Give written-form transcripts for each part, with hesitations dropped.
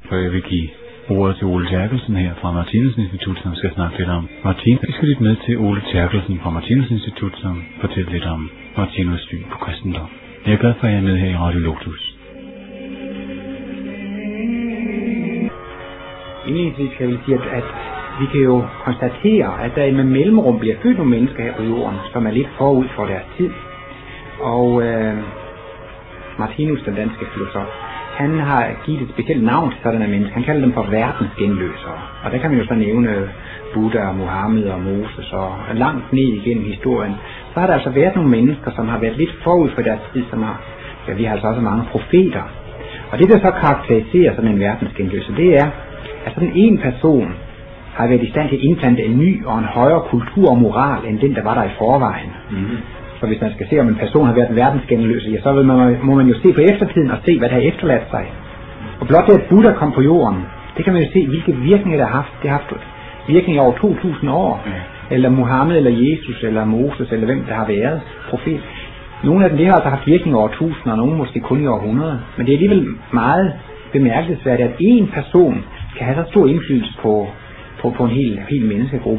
For jeg vil give ordet til Ole Terkelsen her fra Martinus Institut, som skal snakke lidt om Martinus. Vi skal lytte med til Ole Terkelsen fra Martinus Institut, som fortæller lidt om Martinus syn på kristendom. Jeg er glad for, at jeg er med her i Radio Lotus. Indledningsvis kan vi sige, at vi kan jo konstatere, at der med mellemrum bliver født nogle mennesker her på jorden, som er lidt forud for deres tid. Og Martinus, den danske filosof, han har givet et specielt navn til sådanne mennesker. Han kalder dem for verdensgenløsere. Og der kan man jo så nævne Buddha, Muhammed og Moses og langt ned igennem historien. Så har der altså været nogle mennesker, som har været lidt forud for deres tid, som har, ja, vi har altså også mange profeter. Og det, der så karakteriserer sådan en verdensgenløser, det er, at sådan en person har været i stand til at indplante en ny og en højere kultur og moral, end den, der var der i forvejen. Mm-hmm. Så hvis man skal se, om en person har været en verdensgenløser, ja, så må man jo se på eftertiden og se, hvad der har efterladt sig. Og blot det, at Buddha kom på jorden, det kan man jo se, hvilke virkninger det har haft. Det har haft virkning over 2000 år. Mm. Eller Muhammed, eller Jesus, eller Moses, eller hvem der har været profet. Nogle af dem, det har altså haft virkning over 1000, og nogle måske kun i århundreder. Men det er alligevel meget bemærkelsesværdigt, at en person kan have så stor indflydelse på en hel menneskegruppe.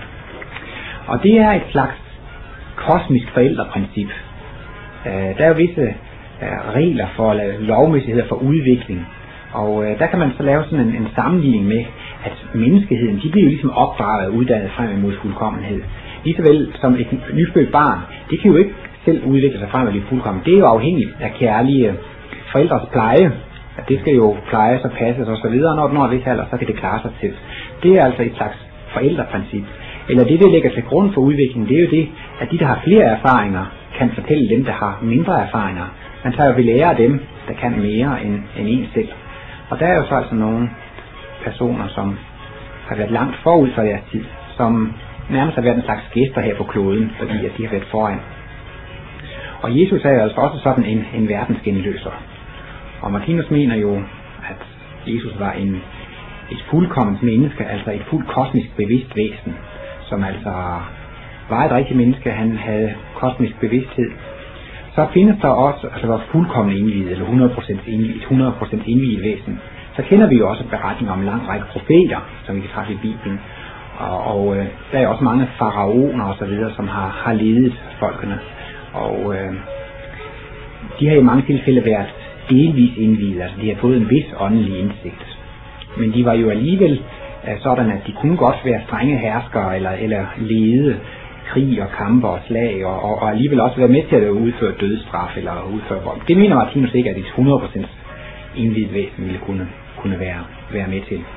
Og det er et slags kosmisk forældreprincip. Der er jo visse regler for lovmæssigheder for udvikling. Og der kan man så lave sådan en sammenligning med, at menneskeheden, de bliver jo ligesom opdraget og uddannet frem imod fuldkommenhed. Ligesåvel som et nyfødt barn, det kan jo ikke selv udvikle sig frem imod fuldkommen. Det er jo afhængigt af kærlige forældres pleje. At det skal jo plejes og passes og så videre, når det alder, så kan det klare sig til. Det er altså et slags forældreprincip. Eller det ligger til grund for udviklingen, det er jo det, at de, der har flere erfaringer, kan fortælle dem, der har mindre erfaringer. Man tager jo ved lære af dem, der kan mere end en selv. Og der er jo så altså nogle personer, som har været langt forud for deres tid, som nærmest har været en slags gæster her på kloden, fordi at de har været foran. Og Jesus er jo altså også sådan en verdensgenløser. Og Martinus mener jo, at Jesus var et fuldkomment menneske, altså et fuldt kosmisk bevidst væsen, som altså var et rigtigt menneske, han havde kosmisk bevidsthed. Så findes der også, altså var fuldkommen indviet, eller 100% indviet væsen. Så kender vi jo også beretninger om en lang række profeter, som vi kan træffe i Bibelen. Og der er også mange faraoner og så videre, som har ledet folkene. Og de har i mange tilfælde været delvis indviet, altså de har fået en vis åndelig indsigt. Men de var jo alligevel sådan, at de kunne godt være strenge herskere, eller lede krig og kampe og slag, og alligevel også være med til at udføre dødsstraf, eller udføre vold. Det mener Martinus ikke, at et 100% indviet væsen ville kunne være med til.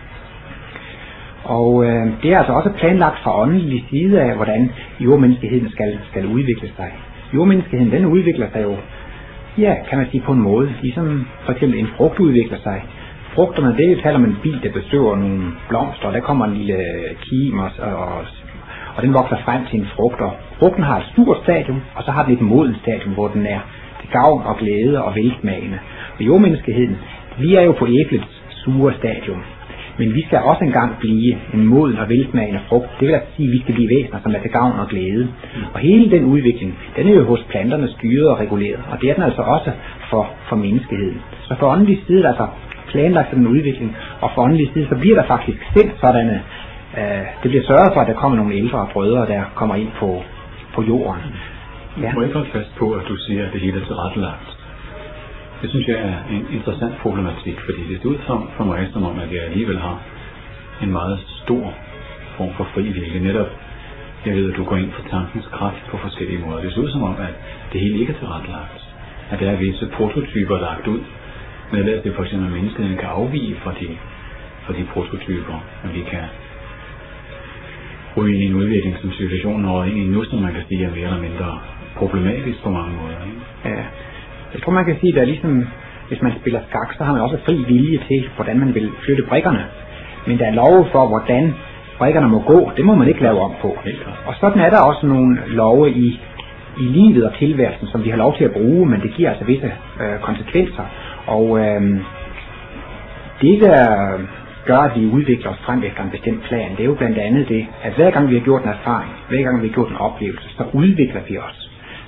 Og det er altså også planlagt fra åndelig side af, hvordan jordmenneskeheden skal udvikle sig. Jordmenneskeheden, den udvikler sig jo, ja, kan man sige på en måde, ligesom for eksempel en frugt udvikler sig. Frugterne, det taler man en bil, der bestøver nogle blomster, og der kommer en lille kim, og den vokser frem til en frugt. Frugten har et stort stadium, og så har den et modent stadium, hvor den er til gavn og glæde og velsmagende. Og jordmenneskeheden, vi er jo på æblets sure stadium. Men vi skal også engang blive en moden og velsmagende frugt. Det vil altså sige, at vi skal blive væsener, som er til gavn og glæde. Og hele den udvikling, den er jo hos planterne styret og reguleret. Og det er den altså også for menneskeheden. Så for åndelig side er der altså planlagt den udvikling, og for åndelig side, så bliver der faktisk sendt sådanne, det bliver sørget for, at der kommer nogle ældre brødre, der kommer ind på jorden. Ja. Må jeg holde fast på, at du siger, at det hele er tilrettelagt? Det synes jeg er en interessant problematik, fordi det ser ud for mig som om, at jeg alligevel har en meget stor form for fri vilje. Netop, jeg ved, at du går ind for tankens kraft på forskellige måder. Det ser ud som om, at det hele ikke er tilrettelagt. At der er visse prototyper lagt ud, med at det for eksempel menneskeheden kan afvige fra de prototyper, at vi kan ryge i en udvikling, som civilisationen over ind i nu, som man kan sige er mere eller mindre problematisk på mange måder. Ikke? Ja. Jeg tror, man kan sige, at der ligesom, hvis man spiller skak, så har man også fri vilje til, hvordan man vil flytte brikkerne. Men der er love for, hvordan brikkerne må gå. Det må man ikke lave om på. Og sådan er der også nogle love i livet og tilværelsen, som vi har lov til at bruge, men det giver altså visse konsekvenser. Og det, der gør, at vi udvikler os frem efter en bestemt plan, det er jo blandt andet det, at hver gang vi har gjort en erfaring, hver gang vi har gjort en oplevelse, så udvikler vi os.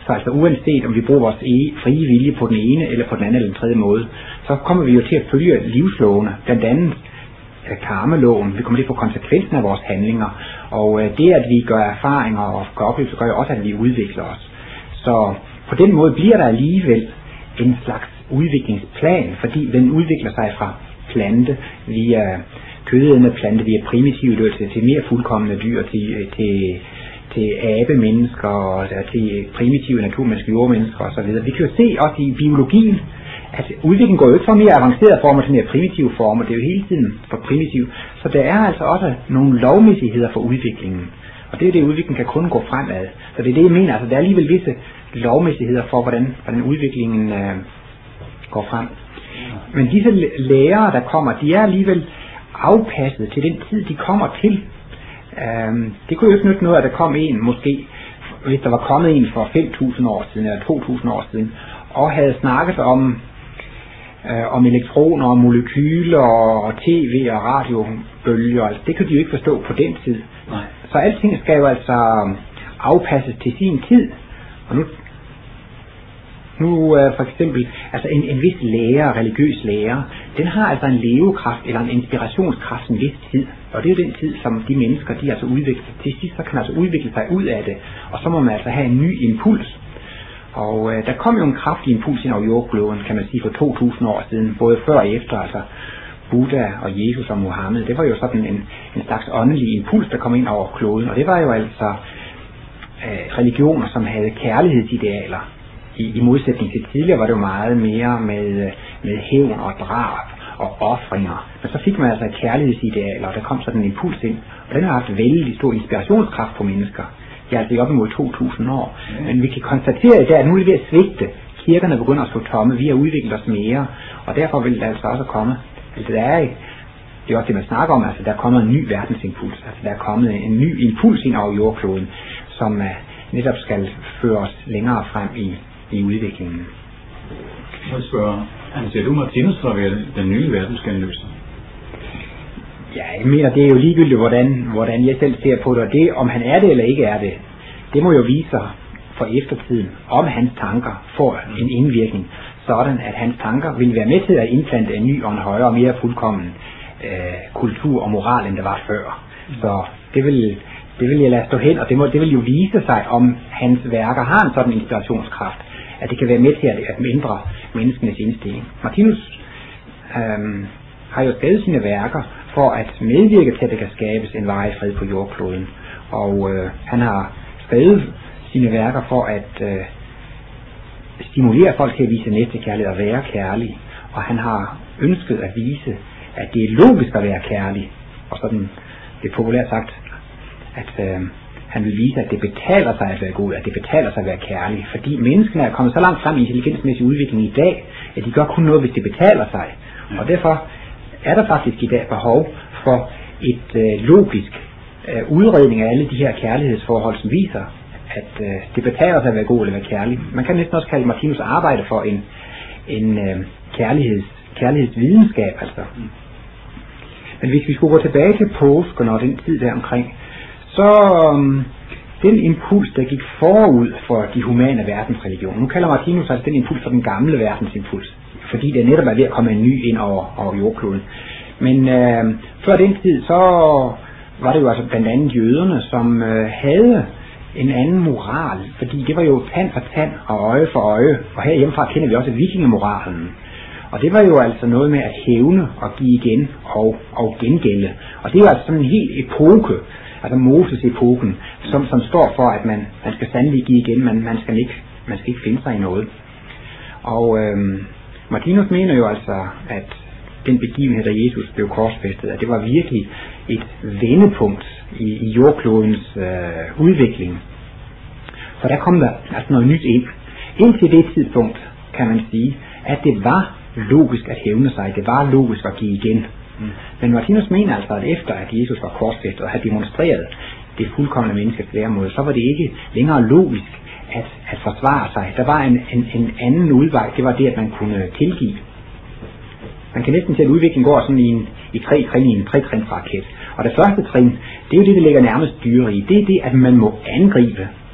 Så altså uanset om vi bruger vores frie vilje på den ene eller på den anden eller den tredje måde, så kommer vi jo til at følge livslovene, blandt andet karmeloven. Vi kommer til at få konsekvensen af vores handlinger, og det at vi gør erfaringer og gør oplevelser, gør jo også at vi udvikler os. Så på den måde bliver der alligevel en slags udviklingsplan, fordi den udvikler sig fra plante via kødædende plante, via primitive dyr til mere fuldkomne dyr, til abemennesker og til primitive naturmennesker, jordmennesker osv. Vi kan jo se også i biologien, at udviklingen går jo ikke fra mere avancerede former til mere primitive former. Det er jo hele tiden for primitivt. Så der er altså også nogle lovmæssigheder for udviklingen. Og det er jo det, udviklingen kan kun gå fremad. Så det er det, jeg mener. Altså, der er alligevel visse lovmæssigheder for, hvordan udviklingen går frem. Men disse lærere, der kommer, de er alligevel afpasset til den tid, de kommer til. Det kunne jo ikke nytte noget, at der kom en, måske, hvis der var kommet en for 5.000 år siden, eller 2.000 år siden, og havde snakket om elektroner og molekyler og tv og radiobølger. Altså, det kunne de jo ikke forstå på den tid. Nej. Så alting skal jo altså afpasses til sin tid. Og nu for eksempel, altså en vis lærer, religiøs lærer, den har altså en levekraft eller en inspirationskraft en vis tid. Og det er jo den tid, som de mennesker, de altså udvikler. Til sidst, så kan altså udvikle sig ud af det. Og så må man altså have en ny impuls. Og der kom jo en kraftig impuls ind over jordkloden, kan man sige, for 2.000 år siden, både før og efter, altså Buddha og Jesus og Mohammed. Det var jo sådan en slags åndelig impuls, der kom ind over kloden, og det var jo altså religioner, som havde kærlighedsidealer. I modsætning til tidligere var det jo meget mere med hævn og drab og ofringer. Men så fik man altså kærlighedsidealer, og der kom sådan en impuls ind, og den har haft vældig stor inspirationskraft på mennesker. Det er altså op imod 2.000 år. Men vi kan konstatere i dag, at nu er det ved at svigte. Kirkerne begynder at stå tomme. Vi har udviklet os mere. Og derfor vil det altså også komme. Altså, det er også det, man snakker om. Altså, der er kommet en ny verdensimpuls. Altså, der er kommet en ny impuls ind over jordkloden, som netop skal føre os længere frem i udviklingen. Jeg spørger, anser du Martinus for at være den nye verdensgenløser? Ja, jeg mener, det er jo ligegyldigt, hvordan jeg selv ser på det, og det, om han er det eller ikke er det, det må jo vise sig for eftertiden, om hans tanker får en indvirkning, sådan at hans tanker vil være med til at indplante en ny og en højere og mere fuldkommen kultur og moral, end der var før. Så det vil jeg lade stå hen, og det vil jo vise sig, om hans værker har en sådan inspirationskraft, at det kan være med til at ændre menneskenes indstilling. Martinus har jo skrevet sine værker for at medvirke til, at der kan skabes en varig fred på jordkloden. Og han har skrevet sine værker for at stimulere folk til at vise næstekærlighed og være kærlig. Og han har ønsket at vise, at det er logisk at være kærlig. Og sådan, det er populært sagt, at han vil vise, at det betaler sig at være god, at det betaler sig at være kærlig. Fordi menneskene er kommet så langt frem i intelligensmæssig udvikling i dag, at de gør kun noget, hvis det betaler sig. Og derfor er der faktisk i dag behov for et logisk udredning af alle de her kærlighedsforhold, som viser, at det betaler sig at være god eller være kærlig. Man kan næsten også kalde Martinus arbejde for en kærlighedsvidenskab, altså. Men hvis vi skulle gå tilbage til påsken og den tid der omkring, så den impuls, der gik forud for de humane verdensreligioner, nu kalder Martinus altså den impuls for den gamle verdensimpuls, fordi det netop er ved at komme en ny ind over jordkloden. Men før den tid, så var det jo altså blandt andet jøderne, som havde en anden moral, fordi det var jo tand for tand og øje for øje, og herhjemmefra kender vi også vikingemoralen. Og det var jo altså noget med at hævne og give igen og gengælde. Og det var altså sådan en hel epoke, altså Moses-epoken, som står for, at man skal sandelig give igen, man skal ikke finde sig i noget. Og Martinus mener jo altså, at den begivenhed, da Jesus blev korsfæstet, at det var virkelig et vendepunkt i jordklodens udvikling. For der kom der altså noget nyt ind. Indtil det tidspunkt kan man sige, at det var logisk at hævne sig, det var logisk at give igen. Men Martinus mener altså, at efter at Jesus var korsfæstet og havde demonstreret det fuldkomne menneskets væremåde, så var det ikke længere logisk at forsvare sig. Der var en anden udvej, det var det, at man kunne tilgive. Man kan næsten se, at udviklingen går sådan i 3 trin, i en 3-trinsraket. Og det første trin, det er jo det, der ligger nærmest dyre i. Det er det, at man må angribe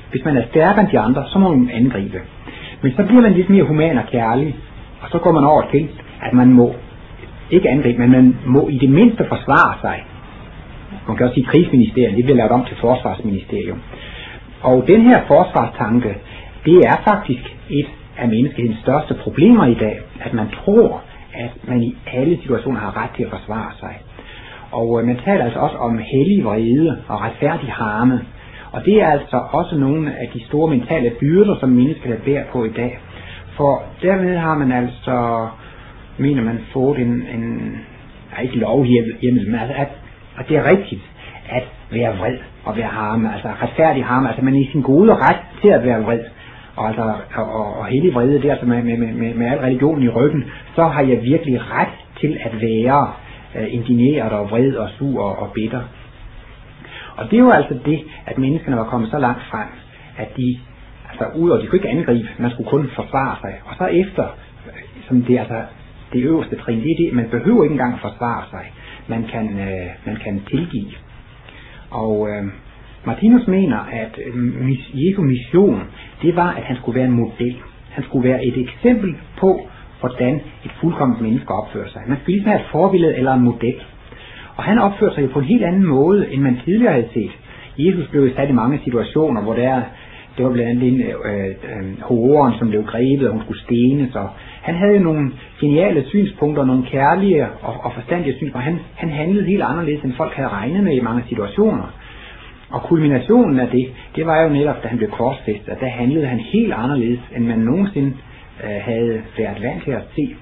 Hvis man er stærkere end de andre, så må man angribe. Men så bliver man lidt mere human og kærlig, og så går man over til, at man må ikke angribe, men man må i det mindste forsvare sig. Man kan også sige krigsministeriet, det bliver lavet om til forsvarsministerium. Og den her forsvarstanke, det er faktisk et af menneskehedens største problemer i dag, at man tror, at man i alle situationer har ret til at forsvare sig. Og man taler altså også om hellig vrede og retfærdig harme. Og det er altså også nogle af de store mentale byrder, som mennesker bærer på i dag. For derved har man altså, mener man, fået ikke lovhjemmel, men altså at det er rigtigt at være vred og være harme, altså retfærdig harme, altså man er i sin gode ret til at være vred. Og altså og hellig vrede, det er altså med al religionen i ryggen, så har jeg virkelig ret til at være indigneret og vred og sur og bitter. Og det er jo altså det, at menneskene var kommet så langt frem, at de, altså udover de kunne ikke angribe, man skulle kun forsvare sig. Og så efter, som det altså det øverste trin, det er det, man behøver ikke engang forsvare sig. Man kan tilgive. Og Martinus mener, at Jesu mission, det var, at han skulle være en model. Han skulle være et eksempel på, hvordan et fuldkomment menneske opfører sig. Man skulle ligesom have et forbillede eller en model. Og han opførte sig jo på en helt anden måde, end man tidligere havde set. Jesus blev sat i mange situationer, hvor det var blandt andet horen, som blev grebet, og hun skulle stenes. Og han havde jo nogle geniale synspunkter, nogle kærlige og forstandige synspunkter. Han handlede helt anderledes, end folk havde regnet med i mange situationer. Og kulminationen af det var jo netop, da han blev korsfæstet, at der handlede han helt anderledes, end man nogensinde havde været vant til at se.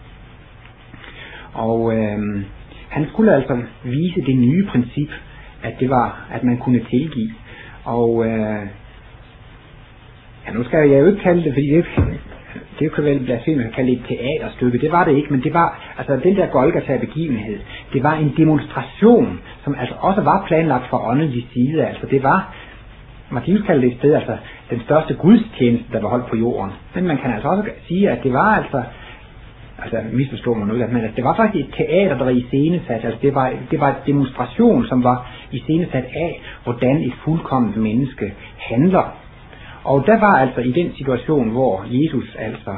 Og han skulle altså vise det nye princip, at det var, at man kunne tilgive. Og nu skal jeg jo ikke kalde det, fordi det kan vel blasfemi at kalde det et teaterstykke. Det var det ikke, men det var, altså den der Golgata-begivenhed, det var en demonstration, som altså også var planlagt fra åndelig side. Altså det var, Martinus kalder det et sted, altså den største gudstjeneste, der var holdt på jorden. Men man kan altså også sige, at det var altså misforstår man noget, men det var faktisk et teater, der var iscenesat. Altså det var et demonstration, som var iscenesat af, hvordan et fuldkomment menneske handler. Og der var altså i den situation, hvor Jesus altså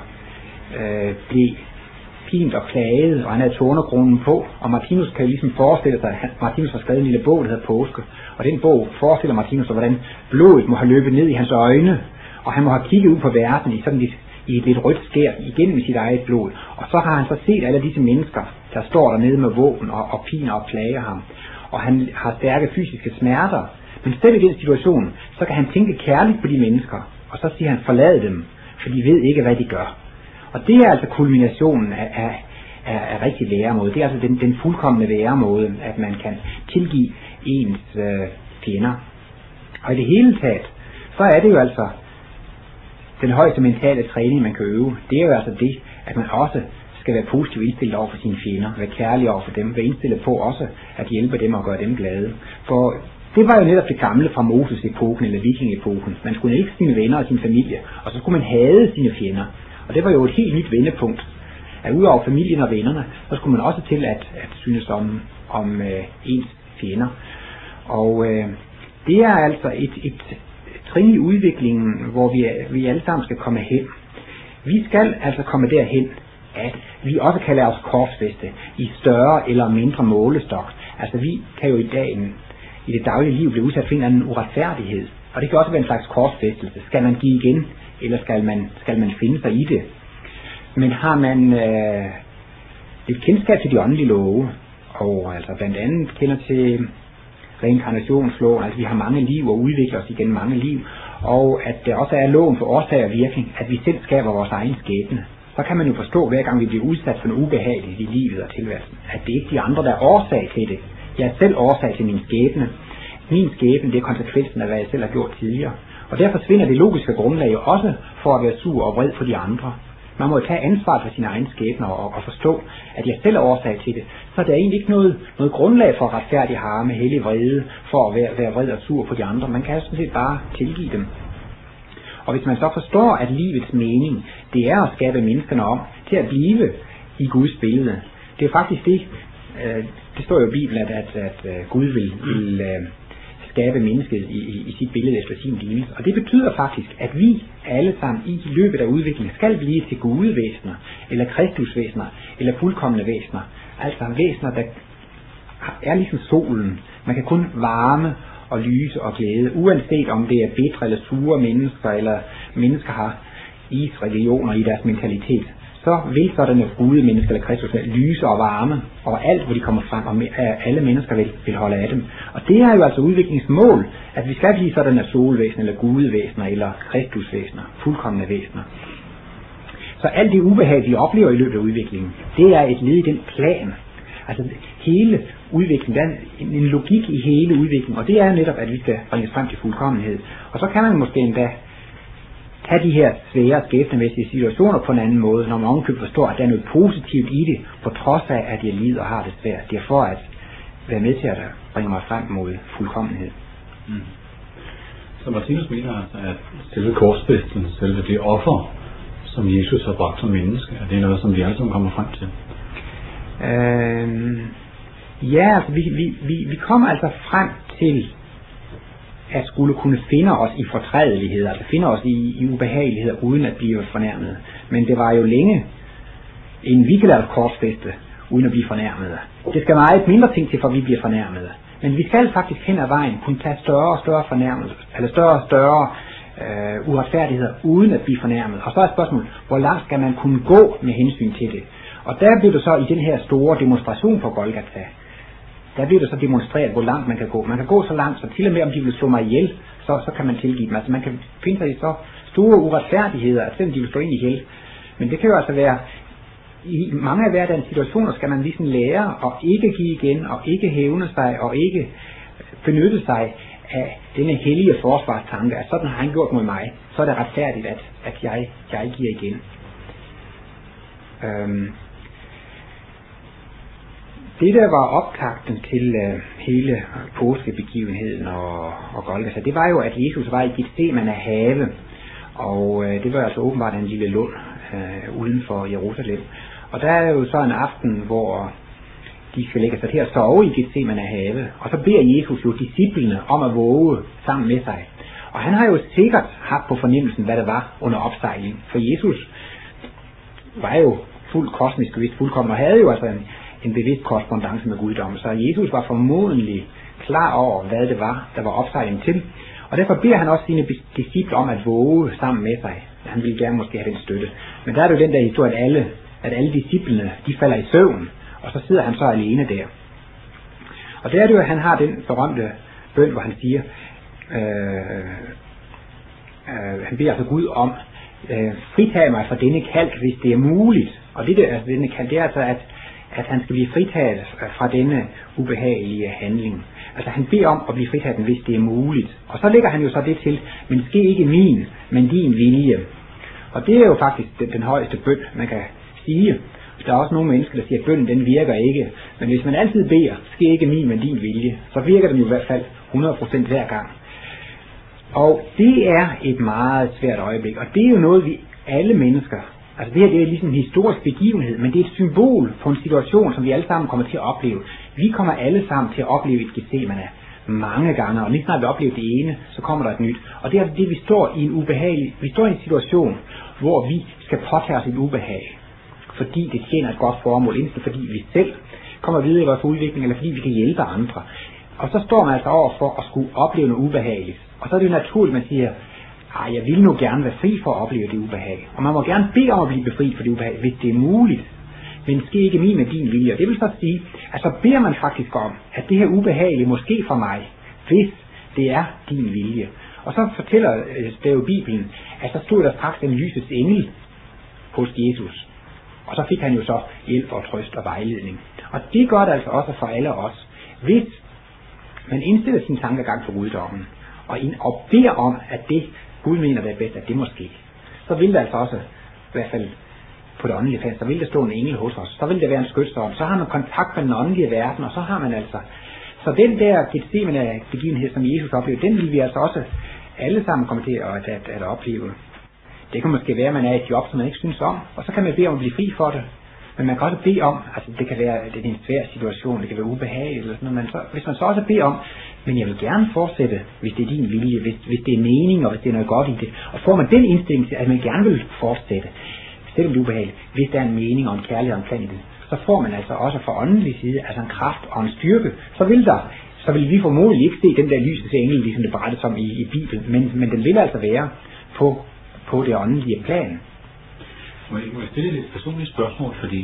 blev pint og klaget, og han havde tornekronen på, og Martinus kan ligesom forestille sig, at Martinus har skrevet en lille bog, der hedder Påske, og den bog forestiller Martinus sig, hvordan blodet må have løbet ned i hans øjne, og han må have kigget ud på verden i sådan i et lidt rødt skær igennem sit eget blod, og så har han så set alle disse mennesker, der står dernede med våben og piner og plager ham, og han har stærke fysiske smerter. Men selv i den situation, så kan han tænke kærligt på de mennesker, og så siger han, forlad dem, for de ved ikke, hvad de gør. Og det er altså kulminationen af rigtig væremåde. Det er altså den fuldkomne væremåde, at man kan tilgive ens fjender. Og i det hele taget, så er det jo altså den højeste mentale træning, man kan øve. Det er jo altså det, at man også skal være positivt indstillet over for sine fjender, være kærlig over for dem, være indstillet på også at hjælpe dem og gøre dem glade. For det var jo netop det gamle fra Moses-epoken eller viking-epoken. Man skulle ikke sine venner og sin familie, og så skulle man hade sine fjender. Og det var jo et helt nyt vendepunkt. At udover familien og vennerne, så skulle man også til at synes om ens fjender. Og det er altså et trin i udviklingen, hvor vi alle sammen skal komme hen. Vi skal altså komme derhen, at vi også kan lade os korsfæste i større eller mindre målestok. Altså vi kan jo i dag i det daglige liv blive udsat for en eller anden uretfærdighed. Og det kan også være en slags korsfæstelse. Skal man give igen, eller skal man finde sig i det? Men har man et kendskab til de åndelige love, og altså blandt andet kender til reinkarnationsloven, altså vi har mange liv og udvikler os igennem mange liv, og at der også er loven for årsag og virkning, at vi selv skaber vores egen skæbne, så kan man jo forstå, hver gang vi bliver udsat for noget ubehageligt i livet og tilværelsen, at det ikke er de andre, der er årsag til det. Jeg er selv årsag til min skæbne. Min skæbne, det er konsekvensen af, hvad jeg selv har gjort tidligere. Og derfor forsvinder det logiske grundlag jo også for at være sur og vred på de andre. Man må jo tage ansvar for sine egne skæbner og forstå, at jeg selv er årsag til det. Så der er egentlig ikke noget grundlag for retfærdig harme, hellig vrede, for at være vred og sur på de andre. Man kan sådan set bare tilgive dem. Og hvis man så forstår, at livets mening, det er at skabe menneskerne om til at blive i Guds billede. Det er faktisk det, det står jo i Bibelen, at Gud vil skabe mennesket i sit billede efter sin lignelse. Og det betyder faktisk, at vi alle sammen i løbet af udviklingen skal blive til gudevæsener, eller kristusvæsener, eller fuldkomne væsener. Altså væsener, der er ligesom solen. Man kan kun varme og lyse og glæde, uanset om det er bitre eller sure mennesker, eller mennesker har isreligioner i deres mentalitet. Så vil sådanne gudemennesker eller kristus lyse og varme overalt, hvor de kommer frem, og alle mennesker vil holde af dem. Og det er jo altså udviklingsmål, at vi skal blive sådanne solvæsener, eller gudevæsener, eller kristusvæsener, fuldkomne væsener. Så alt det ubehag, vi oplever i løbet af udviklingen, det er et led i den plan. Altså hele udviklingen, der er en logik i hele udviklingen, og det er netop, at vi skal bringes frem til fuldkommenhed. Og så kan man måske endda tage de her svære skæbnemæssige situationer på en anden måde, når man ovenkøbet forstår, at der er noget positivt i det, på trods af, at jeg lider og har det svært. Det er for at være med til at bringe mig frem mod fuldkommenhed. Mm. Så Martinus mener altså, at selve korsfæstelsen, selve det offer, som Jesus har bragt som menneske, er det noget, som vi alle sammen kommer frem til? Ja, altså vi kommer altså frem til at skulle kunne finde os i fortrædelighed, altså finde os i ubehageligheder uden at blive fornærmet. Men det var jo længe, inden vi kan lade os korsfæste uden at blive fornærmet. Det skal meget mindre ting til, for at vi bliver fornærmet. Men vi skal faktisk hen ad vejen kunne tage større og større fornærmelser, eller større og større uretfærdigheder uden at blive fornærmet. Og så er spørgsmålet, hvor langt skal man kunne gå med hensyn til det? Og der bliver det så i den her store demonstration på Golgata, der bliver det så demonstreret, hvor langt man kan gå. Man kan gå så langt, så til og med om de vil slå mig ihjel, så kan man tilgive dem. Altså man kan finde sig i så store uretfærdigheder, at selvom de vil slå ind ihjel. Men det kan jo altså være, i mange af hverdagens situationer skal man ligesom lære at ikke give igen, og ikke hævne sig, og ikke benytte sig af denne hellige forsvarstanke, at sådan har han gjort mod mig. Så er det retfærdigt, at jeg giver igen. Det der var optakten til hele påskebegivenheden og Golgata, det var jo, at Jesus var i Getsemane have, og det var altså åbenbart en lille lund uden for Jerusalem. Og der er jo så en aften, hvor de skal lægge sig til at sove i Getsemane have, og så beder Jesus jo disciplene om at våge sammen med sig. Og han har jo sikkert haft på fornemmelsen, hvad det var under opsejling, for Jesus var jo fuldt kosmisk bevidst fuldkommen, og havde jo altså en bevidst korrespondance med guddommen. Så Jesus var formodentlig klar over, hvad det var, der var opsejling til. Og derfor beder han også sine disciple om at våge sammen med sig. Han ville gerne måske have den støtte. Men der er jo den der historie, at alle disciplene, de falder i søvn, og så sidder han så alene der. Og der er det jo, at han har den berømte bøn, hvor han siger, han beder altså Gud om, fritag mig fra denne kalk, hvis det er muligt. Og det der, altså denne kalk, det er altså, at han skal blive fritaget fra denne ubehagelige handling. Altså han beder om at blive fritaget, hvis det er muligt. Og så lægger han jo så det til, men ske ikke min, men din vilje. Og det er jo faktisk den højeste bøn, man kan sige. Der er også nogle mennesker, der siger, at bønnen den virker ikke. Men hvis man altid beder, ske ikke min, men din vilje, så virker den jo i hvert fald 100% hver gang. Og det er et meget svært øjeblik, og det er jo noget, vi alle mennesker, altså det her det er ligesom en historisk begivenhed, men det er et symbol på en situation, som vi alle sammen kommer til at opleve. Vi kommer alle sammen til at opleve et Getsemane mange gange, og lige snart vi oplever det ene, så kommer der et nyt. Og det er det, vi står i en situation, hvor vi skal påtage os et ubehag, fordi det tjener et godt formål, enten fordi vi selv kommer videre i vores udvikling, eller fordi vi kan hjælpe andre. Og så står man altså over for at skulle opleve noget ubehageligt. Og så er det jo naturligt, at man siger, jeg vil nu gerne være fri for at opleve det ubehag. Og man må gerne bede om at blive befri for det ubehag, hvis det er muligt. Men ske ikke min med din vilje. Og det vil så sige, at så beder man faktisk om, at det her ubehagelige måske for mig, hvis det er din vilje. Og så fortæller det jo Bibelen, at så stod der straks en lysets engel hos Jesus. Og så fik han jo så hjælp og trøst og vejledning. Og det gør det altså også for alle os. Hvis man indstiller sin tankegang for guddommen, og beder om, at det Gud mener, det er bedst, at det må ske, så vil der altså også, i hvert fald på det åndelige plan, så vil der stå en engel hos os, så vil der være en skytstorm, så har man kontakt med den åndelige verden, og så har man altså, så den der Getsemane begivenhed, som Jesus oplevede, den vil vi altså også alle sammen komme til at opleve. Det kan måske være, at man er i et job, som man ikke synes om, og så kan man bede om at blive fri for det. Men man kan også bede om, altså det kan være, det er en svær situation, det kan være ubehageligt eller sådan noget, men hvis man så også beder om, men jeg vil gerne fortsætte, hvis det er din vilje, hvis det er mening, og hvis det er noget godt i det, og får man den indstilling til, at man gerne vil fortsætte, selvom det er ubehageligt, hvis der er en mening og en kærlighed og en plan i det, så får man altså også fra åndelig side, altså en kraft og en styrke, så vil vi formodentlig ikke se den der lysets engel, ligesom det berettes om i Bibelen, men den vil altså være på det åndelige plan. Må jeg stille et personligt spørgsmål, fordi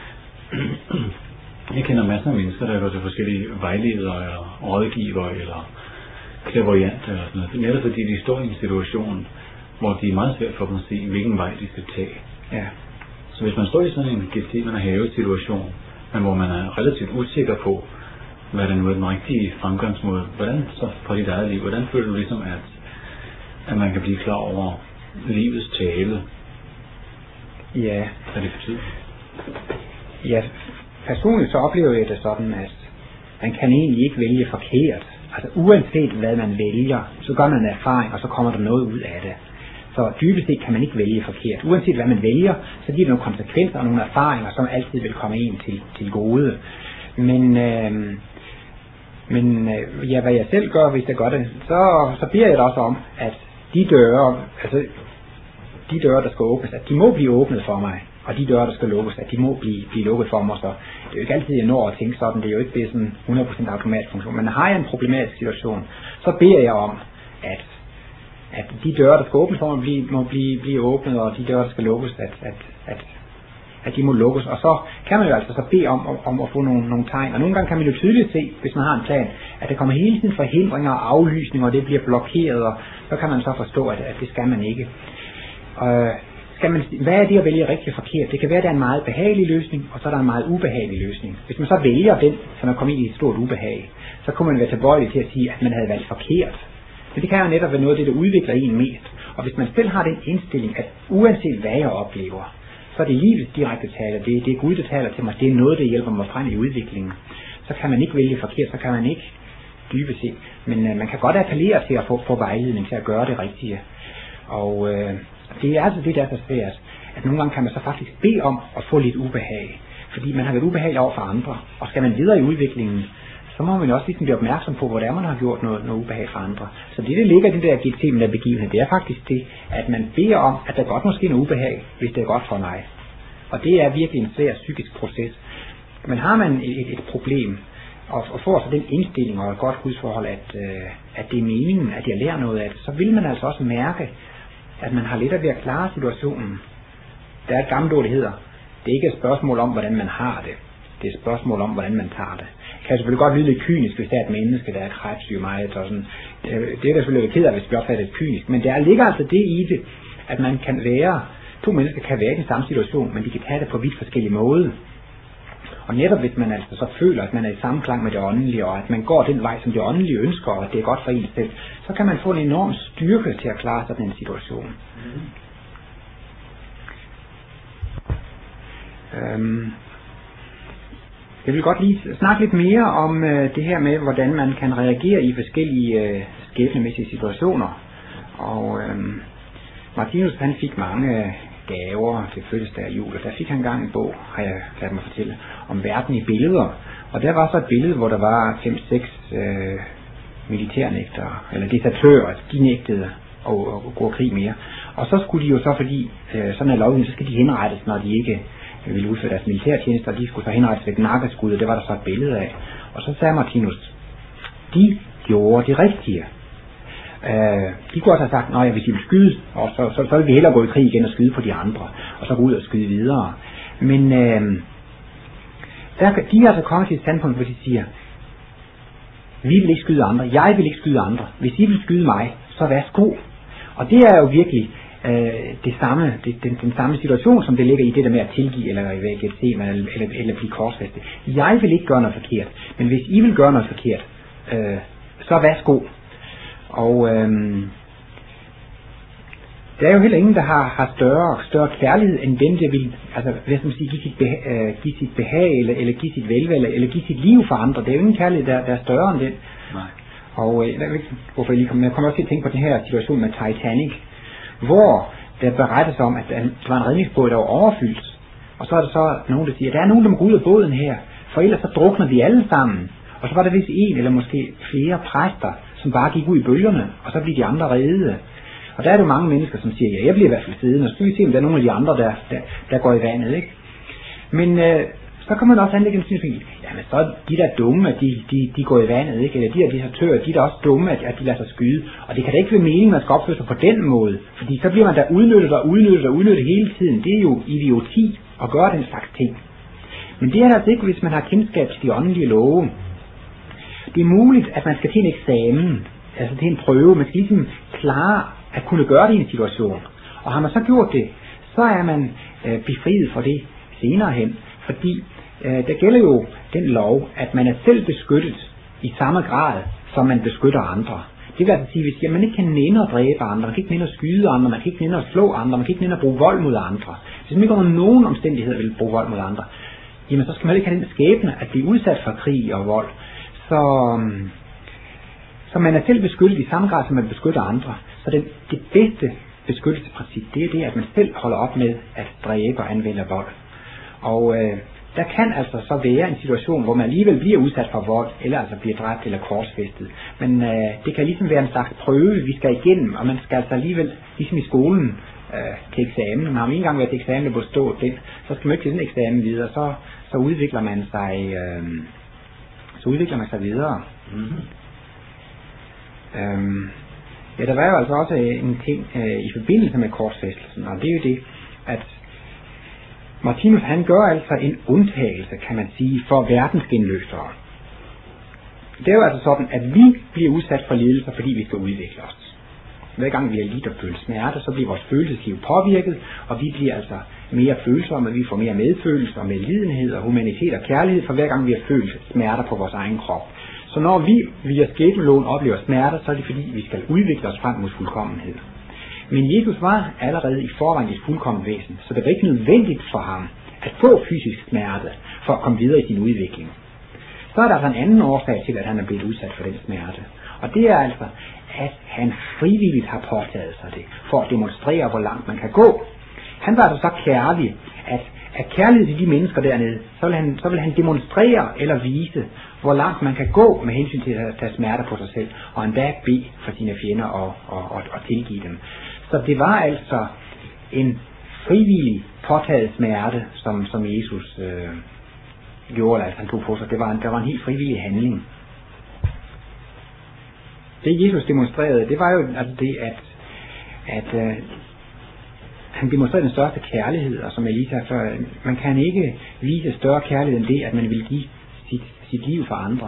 jeg kender masser af mennesker, der går til forskellige vejledere, eller rådgivere, eller clairvoyante, eller sådan noget. Netop fordi de står i en situation, hvor det er meget svært for dem at se, hvilken vej de skal tage. Ja. Så hvis man står i sådan en Gethsemane have-situation, men hvor man er relativt usikker på, hvad der nu er den rigtige fremgangsmåde, hvordan så for dit eget liv, hvordan føler du ligesom, at man kan blive klar over livets tale? Ja. Hvad det betyder? Ja, personligt så oplever jeg det sådan, at man kan egentlig ikke vælge forkert. Altså uanset hvad man vælger, så gør man en erfaring, og så kommer der noget ud af det. Så dybest set kan man ikke vælge forkert. Uanset hvad man vælger, så giver det nogle konsekvenser og nogle erfaringer, som altid vil komme en til gode. Men hvad jeg selv gør, hvis jeg gør det, så beder jeg da også om, at de døre, der skal åbnes, at de må blive åbnet for mig, og de døre, der skal lukkes, at de må blive lukket for mig. Så det er jo ikke altid, jeg når at tænke sådan, det er jo ikke det sådan 100% automatisk funktion, men har jeg en problematisk situation, så beder jeg om, at de døre, der skal åbnes for mig, må blive åbnet, og de døre, der skal lukkes, at de må lukkes. Og så kan man jo altså så bede om at få nogle tegn. Og nogle gange kan man jo tydeligt se, hvis man har en plan, at der kommer hele tiden forhindringer og aflysninger, og det bliver blokeret, og så kan man så forstå, at det skal man ikke. Hvad er det at vælge rigtig og forkert? Det kan være, at der er en meget behagelig løsning, og så er der en meget ubehagelig løsning. Hvis man så vælger den, så man kommer ind i et stort ubehag, så kunne man være tilbøjelig til at sige, at man havde valgt forkert. Men det kan jo netop være noget af det, der udvikler en mest. Og hvis man selv har den indstilling, at uanset hvad jeg oplever, så er det livets direkte taler, det er Gud, der taler til mig, det er noget, der hjælper mig frem i udviklingen. Så kan man ikke vælge forkert, så kan man ikke dybest set. Men man kan godt appellere til at få vejledning til at gøre det rigtige. Og det er altså det, der er så svært, at nogle gange kan man så faktisk bede om at få lidt ubehag. Fordi man har været ubehagelig over for andre, og skal man videre i udviklingen, så må man også ligesom blive opmærksom på, hvordan man har gjort noget ubehag for andre. Så det ligger i den der Gethsemane begivenhed, det er faktisk det, at man beder om, at der godt måske er noget ubehag, hvis det er godt for mig. Og det er virkelig en svær psykisk proces. Men har man et problem, og får så den indstilling og et godt gudsforhold, at det er meningen, at jeg lærer noget af det, så vil man altså også mærke, at man har lidt ved at klare situationen. Der er et gammelt ord, det hedder, det er ikke et spørgsmål om, hvordan man har det. Det er et spørgsmål om, hvordan man tager det. Det kan selvfølgelig godt lyde lidt kynisk, hvis der er et menneske, der er kræftsyg meget, og sådan. Det er der selvfølgelig ked af, hvis vi opfatter det kynisk. Men der ligger altså det i det, at man kan være, to mennesker kan være i den samme situation, men de kan tage det på vidt forskellige måder. Og netop hvis man altså så føler, at man er i sammenklang med det åndelige, og at man går den vej, som det åndelige ønsker, og at det er godt for en selv, så kan man få en enorm styrke til at klare sådan en situation. Jeg vil godt lige snakke lidt mere om det her med, hvordan man kan reagere i forskellige skæbnemæssige situationer. Og Martinus, han fik mange gaver til fødselsdag og jul, og der fik han engang en bog, har jeg ladet mig fortælle, om verden i billeder. Og der var så et billede, hvor der var 5-6 militærnægtere, eller desertører, altså de nægtede at gå krig mere. Og så skulle de jo så, fordi sådan er lovgivningen, så skal de henrettes, når de ikke ville udføre deres militærtjenester, og de skulle så henrettes ved et nakkeskud, og det var der så et billede af. Og så sagde Martinus, de gjorde det rigtige. De kunne også have sagt, nej, hvis de vil skyde, og så vil vi hellere gå i krig igen og skyde på de andre, og så gå ud og skyde videre. Men de er altså kommet til et standpunkt, hvor de siger, vi vil ikke skyde andre, jeg vil ikke skyde andre, hvis I vil skyde mig, så værsgo. Og det er jo virkelig det samme, den samme situation, som det ligger i det der med at tilgive, eller være Gethsemane, eller blive korsfæstet. Jeg vil ikke gøre noget forkert, men hvis I vil gøre noget forkert, så værsgo. Og der er jo heller ingen, der har større kærlighed end dem, der vil, altså hvad skal man sige, give sit behag, eller give sit velvære, eller give sit liv for andre. Det er jo ingen kærlighed, der er større end den. Nej. Og jeg ved ikke, hvorfor jeg kommer også til at tænke på den her situation med Titanic, hvor der berettes om, at der var en redningsbåd, der var overfyldt, Og så er der så nogen, der siger, der er nogen, der må gå ud af båden her, for ellers så drukner vi alle sammen. Og så var der vist en eller måske flere præster, som bare gik ud i bølgerne, og så blev de andre redde. Og der er jo mange mennesker, som siger, ja, jeg bliver i hvert fald siddende, og så skal vi se, om der er nogle af de andre, der går i vandet, ikke? Men så kan man også anlægge en synspunkt, jamen så de der dumme, at de går i vandet, ikke? Eller de der desertører, de er da også dumme, at de lader sig skyde. Og det kan da ikke være meningen, at man skal opføre sig på den måde, fordi så bliver man da udnyttet hele tiden. Det er jo idioti at gøre den slags ting. Men det er altså ikke, hvis man har kendskab til de åndelige love. Det er muligt, at man skal til en eksamen, altså til en prøve, man skal ligesom klare at kunne gøre det i en situation. Og har man så gjort det, så er man befriet for det senere hen, fordi der gælder jo den lov, at man er selv beskyttet i samme grad, som man beskytter andre. Det vil altså sige, hvis man ikke kan nænde at dræbe andre, man kan ikke nænde at skyde andre, man kan ikke nænde at slå andre, man kan ikke nænde at bruge vold mod andre. Hvis man ikke under nogen omstændigheder vil bruge vold mod andre, jamen så skal man ikke have den skæbne at blive udsat for krig og vold. Så man er selv beskyttet i samme grad, som man beskytter andre. Så det bedste beskyttelsesprincip, det er det, at man selv holder op med at dræbe og anvende vold. Og der kan altså så være en situation, hvor man alligevel bliver udsat for vold, eller altså bliver dræbt eller korsfæstet. Men det kan ligesom være en slags prøve, vi skal igennem, og man skal altså alligevel, ligesom i skolen, til eksamen. Man har en gang været til eksamen og bestået den, så skal man ikke til den eksamen videre, så udvikler man sig videre. Ja, der var jo altså også en ting i forbindelse med korsfæstelsen, og det er jo det, at Martinus han gør altså en undtagelse, kan man sige, for verdensgenløsere. Det er jo altså sådan, at vi bliver udsat for lidelser, fordi vi skal udvikle os. Hver gang vi er lidt og føler smerte, så bliver vores følelsesliv påvirket, og vi bliver altså mere følsomme, vi får mere medfølelse og medlidenhed og humanitet og kærlighed, for hver gang vi har følt smerter på vores egen krop. Så når vi via skæbneloven oplever smerter, så er det fordi, vi skal udvikle os frem mod fuldkommenhed. Men Jesus var allerede i forvejen et fuldkomment væsen, så det var ikke nødvendigt for ham at få fysisk smerte for at komme videre i sin udvikling. Så er der altså en anden årsag til, at han er blevet udsat for den smerte. Og det er altså, at han frivilligt har påtaget sig det, for at demonstrere, hvor langt man kan gå. Han var altså så kærlig, at af kærlighed til de mennesker dernede, så vil han demonstrere eller vise, hvor langt man kan gå med hensyn til at tage smerter på sig selv, og endda bede for sine fjender og tilgive dem. Så det var altså en frivillig påtaget smerte, som Jesus gjorde, altså han tog på sig. Der var en helt frivillig handling. Det Jesus demonstrerede, det var jo altså det, at han demonstrerede den største kærlighed, og som jeg lige sagde før, man kan ikke vise større kærlighed end det, at man vil give sit liv for andre.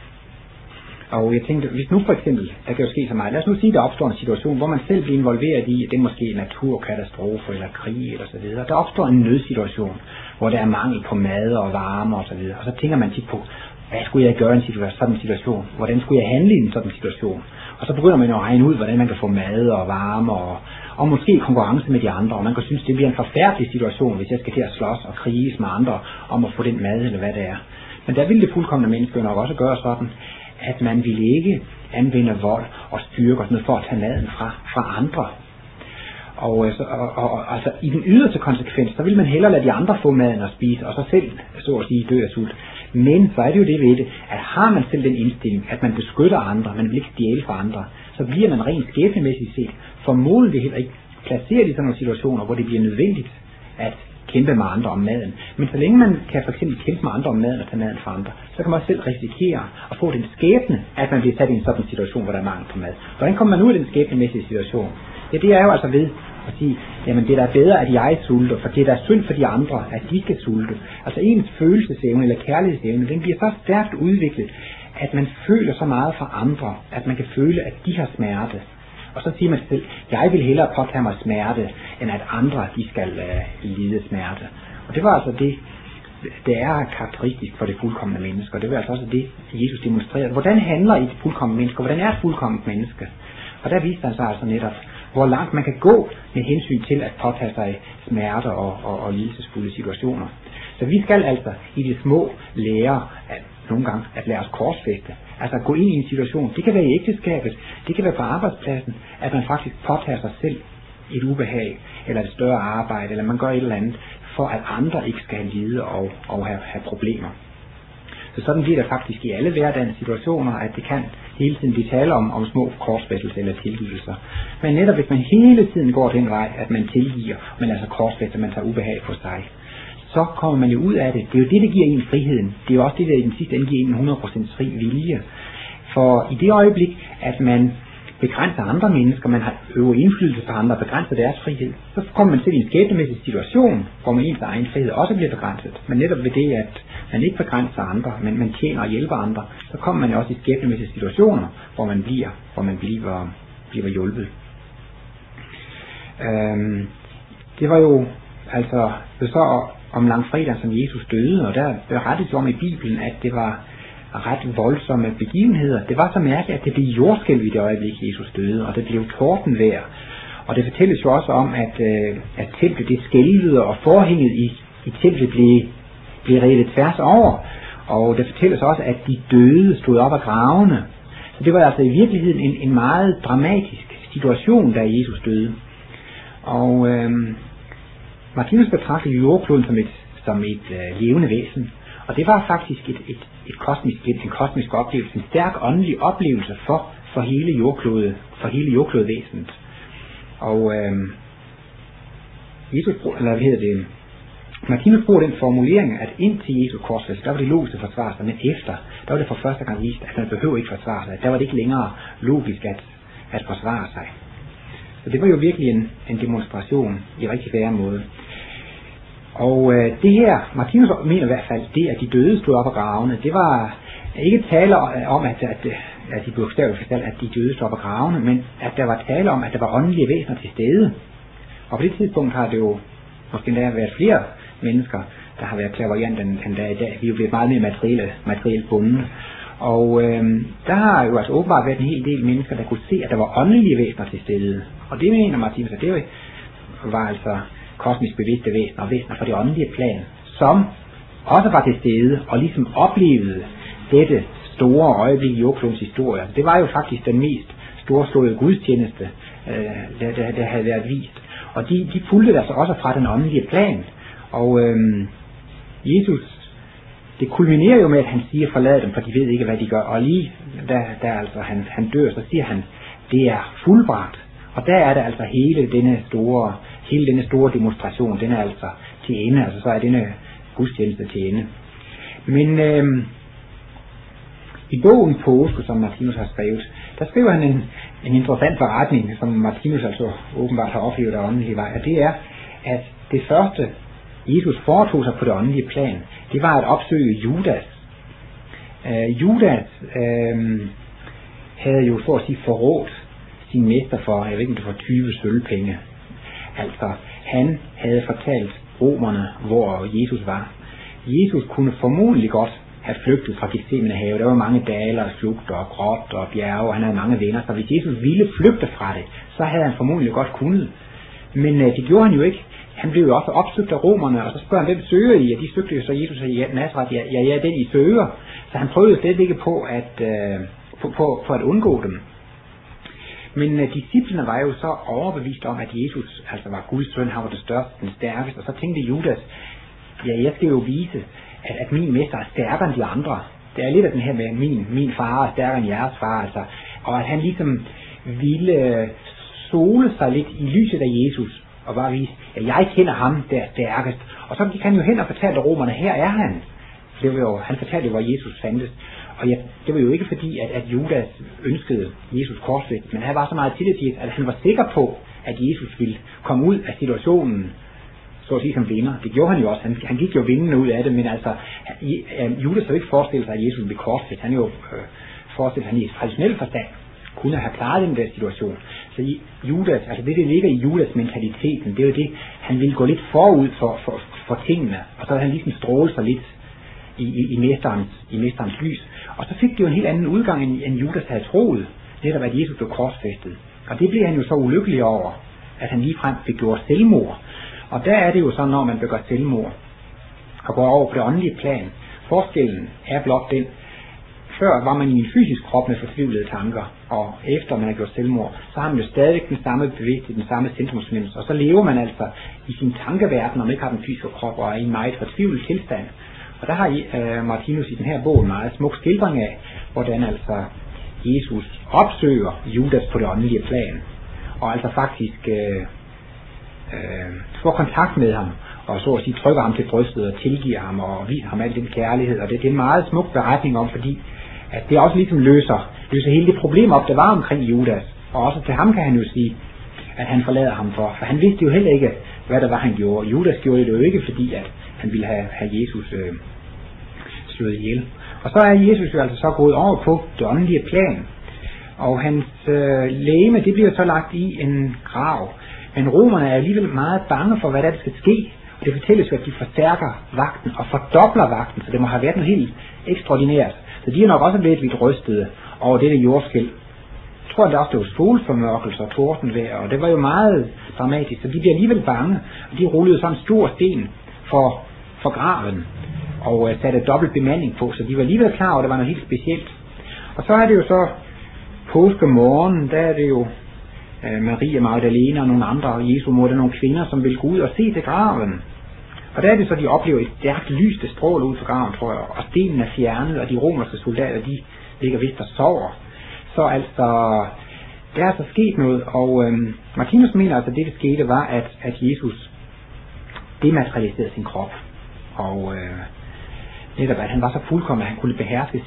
Og jeg tænkte, hvis nu for eksempel, der kan jo ske så meget, lad os nu sige, der opstår en situation, hvor man selv bliver involveret i, det er måske en naturkatastrofe eller krig eller så videre. Der opstår en nødsituation, hvor der er mangel på mad og varme og så videre. Og så tænker man tit på, hvad skulle jeg gøre i sådan en situation? Hvordan skulle jeg handle i en sådan situation? Og så begynder man jo at regne ud, hvordan man kan få mad og varme og måske konkurrence med de andre. Og man kan synes, det bliver en forfærdelig situation, hvis jeg skal til at slås og kriges med andre om at få den mad eller hvad det er. Men der ville det fuldkomne menneske nok også gøre sådan, at man ville ikke anvende vold og styrke og sådan noget for at tage maden fra andre. Og altså i den yderste konsekvens, så vil man hellere lade de andre få maden og spise, og så selv, så at sige, dø af sult. Men så er det jo det ved det, at har man selv den indstilling, at man beskytter andre, man vil ikke stjæle fra andre, så bliver man rent skæbnemæssigt set formodentlig heller ikke placeret i sådan nogle situationer, hvor det bliver nødvendigt at kæmpe med andre om maden. Men så længe man kan for eksempel kæmpe med andre om maden og tage maden fra andre, så kan man også selv risikere at få den skæbne, at man bliver sat i en sådan situation, hvor der er mangel på mad. Hvordan kommer man ud af den skæbnemæssige situation? Ja, det er jo altså ved at sige, jamen det er da bedre, at jeg sulter, for det er da synd for de andre, at de skal sulte. Altså ens følelsesevne eller kærlighedsevne, den bliver så stærkt udviklet, at man føler så meget for andre, at man kan føle, at de har smerte. Og så siger man selv, jeg vil hellere påtage mig smerte, end at andre de skal lide smerte. Og det var altså det er karakteristisk for det fuldkomne menneske, og det var altså også det, Jesus demonstrerede. Hvordan handler et fuldkomment menneske, og hvordan er et fuldkomment menneske? Og der viste han sig altså netop, hvor langt man kan gå med hensyn til at påtage sig smerter og lidelsesfulde situationer. Så vi skal altså i det små lære nogle gange at lade os korsfæste. Altså at gå ind i en situation. Det kan være i ægteskabet, det kan være på arbejdspladsen, at man faktisk påtager sig selv et ubehag, eller et større arbejde, eller man gør et eller andet, for at andre ikke skal lide og have problemer. Så sådan bliver det faktisk i alle hverdagens situationer, at det kan hele tiden blive tale om små korsfæstelser eller tilgivelser. Men netop hvis man hele tiden går den vej, at man tilgiver, men altså korsfæster, man tager ubehag på sig, så kommer man jo ud af det. Det er jo det, der giver en friheden. Det er jo også det, der i den sidste ende giver en 100% fri vilje. For i det øjeblik, at man begrænser andre mennesker, man har øvet indflydelse på andre og begrænser deres frihed, så kommer man til en skæbnemæssig situation, hvor man ens egen frihed også bliver begrænset. Men netop ved det, at man ikke begrænser andre, men man tjener og hjælper andre, så kommer man også i skæbnemæssige situationer, hvor man bliver hjulpet. Det var jo altså så om langfredag, som Jesus døde, og der berettes om i Bibelen, at det var ret voldsomme begivenheder. Det var så mærkeligt, at det blev jordskælv i det øjeblik, Jesus døde, og det blev tordenvejr. Og det fortælles jo også om, at templet det skælvede, og forhænget i templet blev revet tværs over. Og det fortælles også, at de døde stod op af gravene. Så det var altså i virkeligheden en meget dramatisk situation, da Jesus døde. Og Martinus betragtede jordkloden som et levende væsen. Og det var faktisk en kosmisk oplevelse, en stærk åndelig oplevelse for hele jordklodevæsenet. Og Martinus bruger den formulering, at indtil Jesu korsfæstelse, der var det logisk at forsvare sig, men efter, der var det for første gang vist, at man behøver ikke forsvare sig. Der var det ikke længere logisk at forsvare sig. Så det var jo virkelig en demonstration i rigtig værre måde. Og det her, Martinus mener i hvert fald, det at de døde stod op af gravene, det var ikke tale om, at de bogstaveligt fortalt, at de døde stod op af gravene, men at der var tale om, at der var åndelige væsener til stede. Og på det tidspunkt har det jo måske endda været flere mennesker, der har været clairvoyante end der i dag. Vi er jo blevet meget mere materielt bundet. Og der har jo altså åbenbart været en hel del mennesker, der kunne se, at der var åndelige væsener til stede. Og det mener Martinus, at det var altså kosmisk bevidste væsener og væsener fra det åndelige plan, som også var til stede og ligesom oplevede dette store øjeblik i jordklodens historie. Det var jo faktisk den mest storslåede gudstjeneste, der havde været vist. Og de fulgte altså også fra den åndelige plan. Og Jesus, det kulminerer jo med, at han siger, forlad dem, for de ved ikke, hvad de gør. Og lige der altså han dør, så siger han, det er fuldbragt. Og der er det altså hele denne store demonstration, den er altså til ende, altså så er denne gudstjeneste til ende. Men i bogen Påske, som Martinus har skrevet, der skriver han en interessant beretning, som Martinus altså åbenbart har oplevet af åndelig vej, og det er, at det første, Jesus foretog sig på det åndelige plan, det var at opsøge Judas. Judas havde jo så at sige forrådt sin mester for, jeg ved ikke om det var 20 sølvpenge. Altså, han havde fortalt romerne, hvor Jesus var. Jesus kunne formodentlig godt have flygtet fra Getsemane have. Der var mange daler, slugter og grotter og bjerge, og han havde mange venner. Så hvis Jesus ville flygte fra det, så havde han formodentlig godt kunnet. Men det gjorde han jo ikke. Han blev jo også opsøgt af romerne, og så spørger han, hvem søger I? Og de søgte jo så Jesus i Nazaret. Ja, den I søger. Så han prøvede slet ikke på at undgå dem. Men disciplene var jo så overbevist om, at Jesus altså var Guds søn, han var det største, den stærkeste. Og så tænkte Judas, ja, jeg skal jo vise, at min mester er stærkere end de andre. Det er lidt af den her med, min far er stærkere end jeres far, altså. Og at han ligesom ville sole sig lidt i lyset af Jesus, og bare vise, at jeg kender ham, der er stærkest. Og så gik han jo hen og fortalte romerne, her er han. Han fortalte jo, hvor Jesus fandtes. Og ja, det var jo ikke fordi, at Judas ønskede Jesus korsfæstet, men han var så meget tillid til, at han var sikker på, at Jesus ville komme ud af situationen, så at sige som vinder. Det gjorde han jo også. Han gik jo vindende ud af det, men altså, Judas havde ikke forestillet sig, at Jesus ville blive korsfæstet. Han jo forestillet sig, at han i traditionel forstand kunne have klaret den der situation. Så Judas, altså det ligger i Judas mentaliteten, det er jo det, han ville gå lidt forud for tingene, og så havde han ligesom strålet sig lidt i mesterens lys. Og så fik det jo en helt anden udgang, end Judas havde troet, netop at Jesus blev korsfæstet. Og det blev han jo så ulykkelig over, at han ligefrem fik gjort selvmord. Og der er det jo så, når man begår selvmord og går over på det åndelige plan. Forskellen er blot den, før var man i en fysisk krop med fortvivlede tanker, og efter man har gjort selvmord, så har man jo stadig den samme bevidsthed, den samme centrumsfornemmelse, og så lever man altså i sin tankeverden, når man ikke har den fysiske krop, og er i en meget fortvivlet tilstand. Og der har Martinus i den her bog en meget smuk skildring af, hvordan altså Jesus opsøger Judas på det åndelige plan, og altså faktisk får kontakt med ham, og så at sige trykker ham til brystet og tilgiver ham og viser ham al den kærlighed. Og det er en meget smuk beretning om, fordi at det også ligesom løser hele det problem op, der var omkring Judas. Og også til ham kan han jo sige, at han forlader ham for han vidste jo heller ikke, hvad der var han gjorde. Judas gjorde det jo ikke, fordi at han ville have Jesus slået ihjel. Og så er Jesus jo altså så gået over på det åndelige plan. Og hans legeme, det bliver så lagt i en grav. Men romerne er alligevel meget bange for, hvad der skal ske. Og det fortælles jo, at de forstærker vagten og fordobler vagten, så det må have været noget helt ekstraordinært. Så de er nok også blevet lidt rystede over dette jordskælv. Jeg tror, at der også var solformørkelser og tordenvejr, og det var jo meget dramatisk, så de bliver alligevel bange. Og de rullede sådan en stor sten for graven og satte dobbelt bemanding på, så de var alligevel klar over, at det var noget helt specielt. Og så er det jo så påskemorgen, der er det jo Maria Magdalene og nogle andre, og Jesu mor, der er nogle kvinder, som vil gå ud og se til graven. Og der er det så, de oplever et stærkt lys, der stråler ud fra graven, tror jeg, og stenen er fjernet, og de romerske soldater, de ligger vist og sover. Så altså, der er så sket noget, og Martinus mener altså, at det der skete var, at Jesus dematerialiserede sin krop, og netop at han var så fuldkommen, at han kunne beherske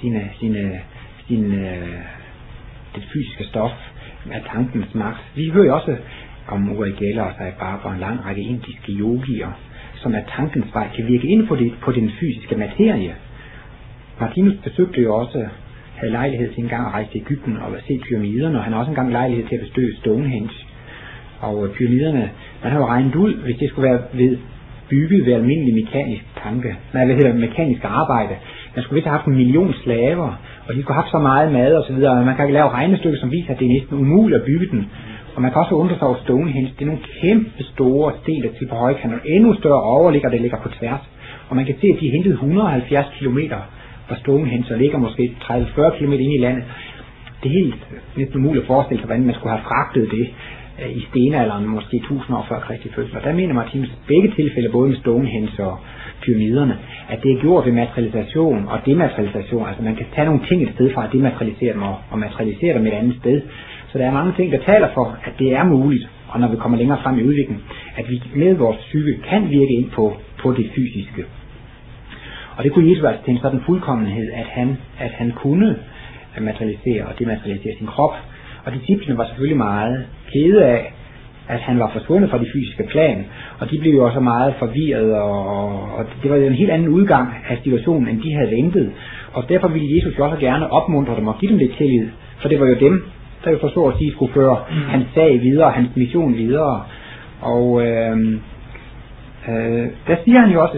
det fysiske stof af tankens magt. Vi hører jo også om Uri Geller og Sai Baba og en lang række indiske yogier, som af tankens vej kan virke ind på den fysiske materie. Martinus besøgte jo også, havde lejlighed til engang at rejse til Egypten og se pyramiderne, og han har også engang lejlighed til at besøge Stonehenge. Og pyramiderne, man har jo regnet ud, hvis det skulle være bygget ved almindelig mekanisk arbejde. Man skulle vist have haft 1 million slaver, og de skulle have haft så meget mad og så videre, og man kan lave regnestykker, som viser, at det er næsten umuligt at bygge den. Og man kan også undre sig over Stonehenge. Det er nogle kæmpe store sten, der til på højkant, og endnu større overligger, der ligger på tværs. Og man kan se, at de er hentet 170 kilometer fra Stonehenge, og ligger måske 30-40 kilometer ind i landet. Det er helt næsten umuligt at forestille sig, hvordan man skulle have fragtet det i stenalderen, måske 1000 år før Kristi fødsel. Og der mener Martinus begge tilfælde, både med Stonehenge og pyramiderne, at det er gjort ved materialisation og dematerialisation. Altså man kan tage nogle ting et sted fra at dematerialisere dem og materialisere dem et andet sted. Så der er mange ting, der taler for, at det er muligt, og når vi kommer længere frem i udviklingen, at vi med vores psyke kan virke ind på det fysiske. Og det kunne Jesus altså til en sådan fuldkommenhed, at han kunne materialisere og dematerialisere sin krop. Og disciplene var selvfølgelig meget kede af, at han var forsvundet fra det fysiske plan, og de blev jo også meget forvirret, og det var jo en helt anden udgang af situationen, end de havde ventet. Og derfor ville Jesus jo også gerne opmuntre dem og give dem lidt tillid, for det var jo dem, der jo for så at sige skulle føre hans sag videre, hans mission videre. Og der siger han jo også,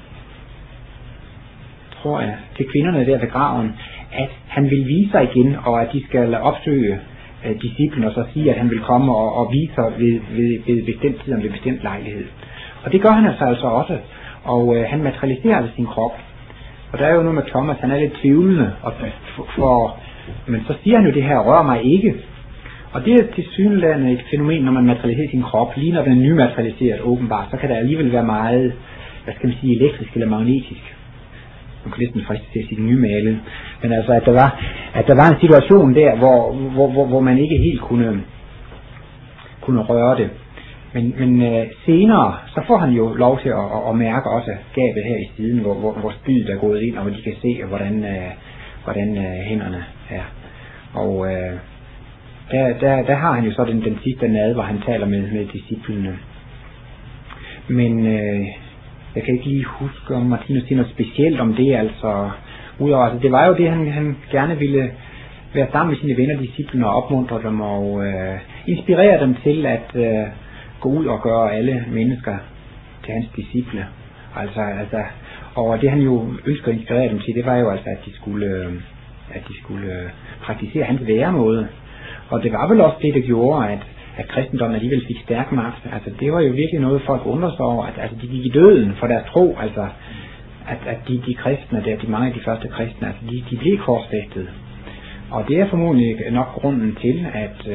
tror jeg, til kvinderne der ved graven, at han vil vise sig igen, og at de skal opsøge disciplen og så sige, at han vil komme og vise sig ved bestemt tid og ved bestemt lejlighed. Og det gør han altså også, og han materialiserer sin krop. Og der er jo noget med Thomas, han er lidt tvivlende, men så siger han jo det her, rør mig ikke. Og det er tilsyneladende et fænomen, når man materialiserer sin krop, lige når den er nymaterialiseret åbenbart, så kan der alligevel være meget, hvad skal man sige, elektrisk eller magnetisk. Man kan næsten fristes til at sige nymalet. Men altså, at der var en situation der, hvor man ikke helt kunne røre det. Men senere, så får han jo lov til at mærke også gabet her i siden, hvor spydet er gået ind, og hvor de kan se, hvordan hænderne er. Og der har han jo så den sidste nad, hvor han taler med disciplene. Men jeg kan ikke lige huske, om Martinus siger noget specielt om det, altså udover, altså det var jo det, han gerne ville være sammen med sine venner, disciplene, og opmuntre dem og inspirere dem til at gå ud og gøre alle mennesker til hans disciple. Altså, og det han jo ønsker at inspirere dem til, det var jo altså, at de skulle praktisere hans væremåde. Og det var vel også det, der gjorde, at kristendommen alligevel fik stærk magt. Altså det var jo virkelig noget, folk undrede sig over, at altså, de gik i døden for deres tro. Altså at de kristne der, de mange af de første kristne, altså de blev korsfæstet. Og det er formodentlig nok grunden til,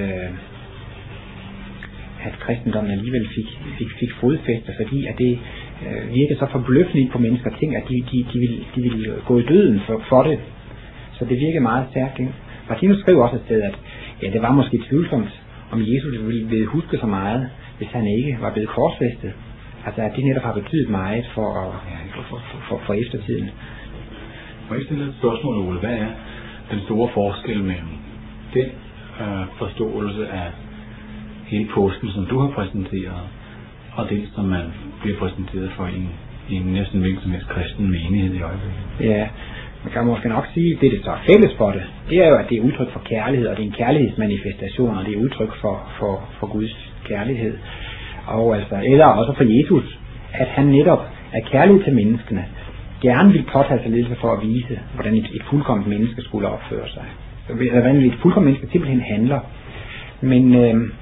at kristendommen alligevel fik fodfæste, fordi at det virkede så forbløffende på mennesker ting, at de ville gå i døden for det. Så det virkede meget stærkt. Martinus skrev også et sted, at ja, det var måske tvivlsomt, om Jesus ville huske så meget, hvis han ikke var blevet korsfæstet. Altså at det netop har betydet meget for eftertiden. Må jeg stille et spørgsmål, Ole? Hvad er den store forskel mellem den forståelse af hele påsken, som du har præsenteret, og det, som man bliver præsenteret for i en næsten hvilken som helst kristen menighed i øjeblikket? Ja, man kan måske nok sige, at det der er fælles for det er jo, at det er udtryk for kærlighed, og det er en kærlighedsmanifestation, og det er udtryk for Guds kærlighed. Og altså, eller også for Jesus, at han netop er kærlighed til menneskene, gerne vil påtage sig ledelse for at vise, hvordan et fuldkomment menneske skulle opføre sig. Hvordan et fuldkomment menneske simpelthen handler. Men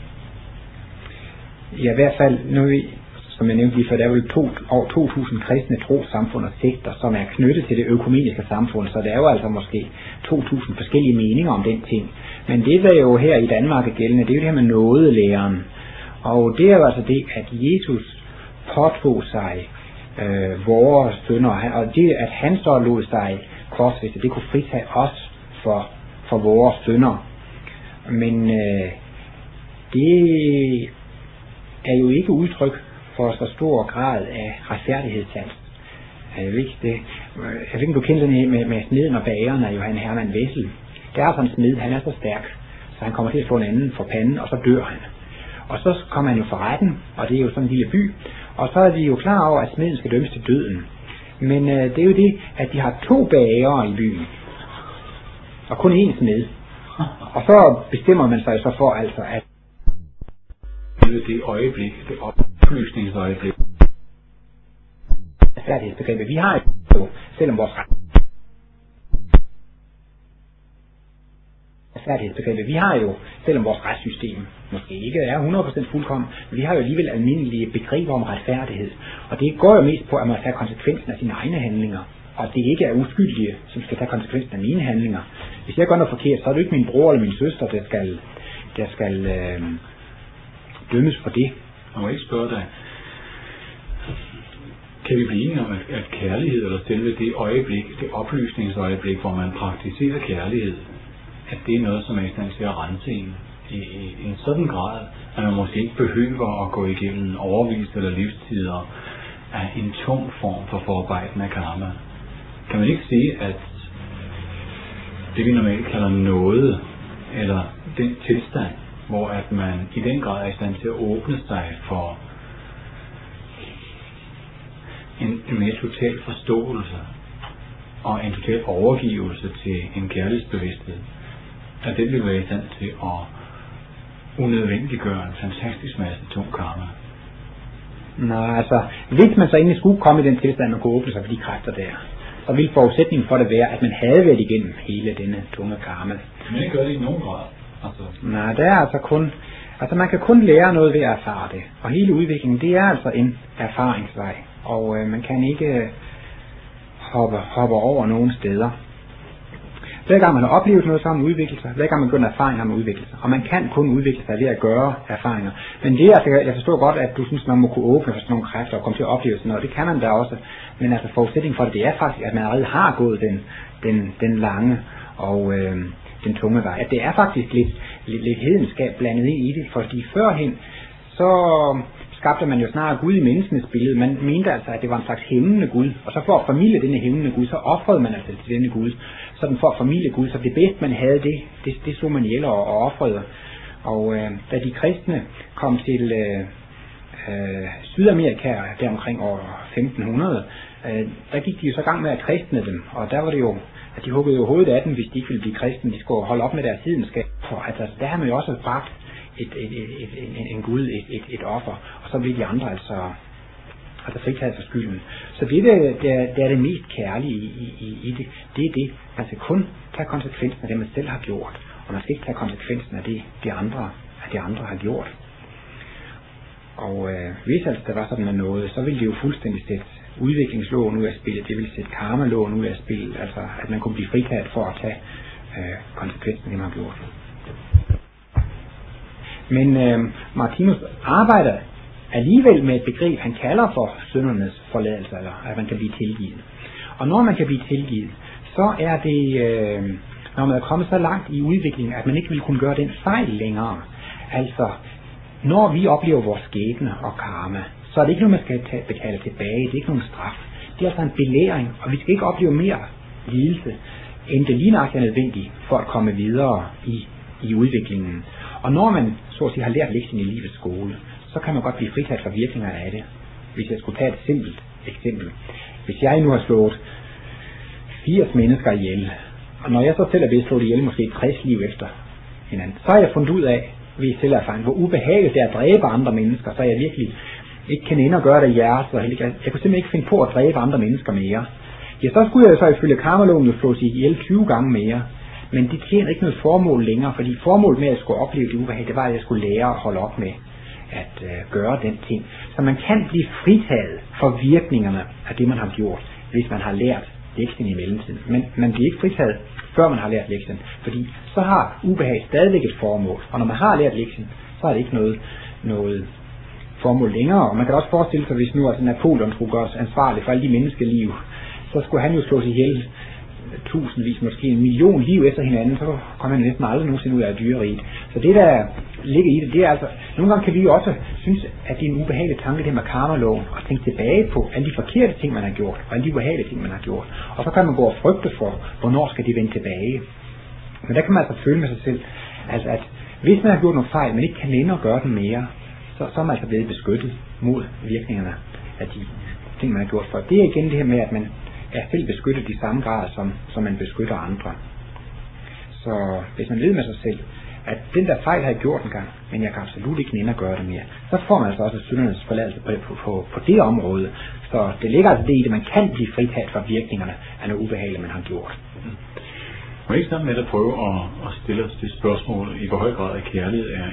i hvert fald, nu, som jeg nævnte lige før, der er vel over 2.000 kristne trossamfund og sekter, som er knyttet til det økumeniske samfund, så der er jo altså måske 2.000 forskellige meninger om den ting. Men det, der jo her i Danmark er gældende, det er jo det her med nådelæren. Og det er jo altså det, at Jesus påtog sig vores synder, og det, at han så lod sig korsfæste, det kunne fritage os for vores synder. Men det er jo ikke udtryk for så stor grad af retfærdighedssans. Jeg ved ikke, om du kender den her med smeden og bageren af Johan Hermann Wessel. Der er sådan en smed, han er så stærk, så han kommer til at få en anden for panden, og så dør han. Og så kommer han jo for retten, og det er jo sådan en lille by, og så er de jo klar over, at smeden skal dømmes til døden. Men det er jo det, at de har 2 bagere i byen, og kun 1 smed. Og så bestemmer man sig så for altså, at det øjeblik, det oplysningsøjeblik, retfærdighedsbegrebet, vi har jo, selvom vores retfærdighedsbegrebet, vi har jo, selvom vores retssystem måske ikke er 100% fuldkommen, vi har jo alligevel almindelige begreber om retfærdighed. Og det går jo mest på, at man tager konsekvensen af sine egne handlinger, og det ikke er uskyldige, som skal tage konsekvensen af mine handlinger. Hvis jeg gør noget forkert, så er det ikke min bror eller min søster, der skal dømmes for det. Jeg må ikke spørge dig, kan vi blive enige om, at kærlighed, eller selve det øjeblik, det oplysningsøjeblik, hvor man praktiserer kærlighed, at det er noget, som er i stand til at rense en i en sådan grad, at man måske ikke behøver at gå igennem overvis eller livstider af en tung form for forarbejden af karma. Kan man ikke sige, at det vi normalt kalder nåde, eller den tilstand, hvor at man i den grad er i stand til at åbne sig for en mere total forståelse og en total overgivelse til en kærlighedsbevidsthed, at det vil være i stand til at unødvendiggøre en fantastisk masse tung karma? Nej, altså, hvis man så egentlig skulle komme i den tilstand og kunne åbne sig for de kræfter der, så ville forudsætningen for det være, at man havde været igennem hele denne tunge karma. Men det gør det i nogen grad. Altså. Nej, det er altså kun, altså man kan kun lære noget ved at erfare det. Og hele udviklingen, det er altså en erfaringsvej. Og man kan ikke hoppe over nogen steder. Hver gang man har oplevet noget, så har man udviklet sig. Hver gang man gør en erfaring, har man udviklet sig. Og man kan kun udvikle sig ved at gøre erfaringer. Men det er altså, jeg forstår godt, at du synes, man må kunne åbne for sådan nogle kræfter og komme til at opleve sådan noget. Det kan man da også. Men altså forudsætningen for det er faktisk, at man allerede har gået den lange og den tunge vej. At det er faktisk lidt hedenskab blandet ind i det. Fordi førhen, så skabte man jo snarere Gud i menneskenes billede. Man mente altså, at det var en slags hæmmende Gud. Og så for at formidle denne hæmmende Gud, så ofrede man altså til denne Gud. Sådan for at formidle Gud, så det bedste man havde, det slog man ihjel og ofrede. Og da de kristne kom til Sydamerika, der omkring år 1500, der gik de jo så gang med at kristne dem. Og der var det jo, at de huggede jo hovedet af dem, hvis de ikke ville blive kristne. De skulle holde op med deres hedenskab. For altså, der har man jo også bragt en Gud, et offer, og så blev de andre altså fritaget for skylden. Så det er det mest kærlige i det. Det er det. Man skal kun tage konsekvensen af det, man selv har gjort, og man skal ikke tage konsekvensen af det, de andre har gjort. Og hvis altså der var sådan noget, så ville det jo fuldstændig sætte udviklingsloven ud af spillet, det vil sætte karma-loven ud af spillet, altså at man kunne blive fritaget for at tage konsekvensen af det, man har gjort. Men Martinus arbejder alligevel med et begreb, han kalder for syndernes forladelse, eller at man kan blive tilgivet. Og når man kan blive tilgivet, så er det, når man er kommet så langt i udviklingen, at man ikke vil kunne gøre den fejl længere. Altså, når vi oplever vores skæbne og karma, så er det ikke noget, man skal betale tilbage, det er ikke nogen straf. Det er altså en belæring, og vi skal ikke opleve mere lidelse, end det lige nok er nødvendigt for at komme videre i udviklingen. Og når man så at sige har lært lektionen i livets skole, så kan man godt blive fritaget fra virkningerne af det. Hvis jeg skulle tage et simpelt eksempel. Hvis jeg nu har slået 80 mennesker ihjel, og når jeg så selv er blevet slået ihjel måske 60 liv efter hinanden, så har jeg fundet ud af, ved selverfaring, hvor ubehageligt det er at dræbe andre mennesker, så jeg virkelig ikke kan ende og gøre det i hjertet. Jeg kunne simpelthen ikke finde på at dræbe andre mennesker mere. Ja, så skulle jeg så ifølge karmaloven jo slå sig ihjel 20 gange mere. Men det tjener ikke noget formål længere, fordi formålet med at jeg skulle opleve det ubehag, det var, at jeg skulle lære at holde op med at gøre den ting. Så man kan blive fritaget for virkningerne af det, man har gjort, hvis man har lært lektionen i mellemtiden. Men man bliver ikke fritaget, før man har lært lektionen, fordi så har ubehag stadigvæk et formål. Og når man har lært lektionen, så er det ikke noget formål længere. Og man kan også forestille sig, hvis nu altså Napoleon skulle gøres ansvarlig for alle de menneskeliv, så skulle han jo slå sig ihjel tusindvis, måske 1 million liv efter hinanden, så kommer han næsten aldrig nogensinde ud af dyreriget. Så det, der ligger i det er altså, nogle gange kan vi jo også synes, at det er en ubehagelig tanke, det med karmaloven, og tænke tilbage på alle de forkerte ting, man har gjort, og alle de ubehagelige ting, man har gjort. Og så kan man gå og frygte for, hvornår skal de vende tilbage. Men der kan man altså føle med sig selv, altså at hvis man har gjort nogle fejl, men ikke kan længe at gøre dem mere, så er man altså blevet beskyttet mod virkningerne af de ting, man har gjort for. Det er igen det her med, at man er selv beskyttet i samme grad, som man beskytter andre. Så hvis man ved med sig selv, at den der fejl har jeg gjort en gang, men jeg kan absolut ikke nænde at gøre det mere, så får man altså også syndernes forladelse på det område. Så det ligger altså det i det, man kan blive fritaget fra virkningerne af noget ubehageligt, man har gjort. Må ikke sammen med at prøve at stille os det spørgsmål, i hvor høj grad af kærlighed er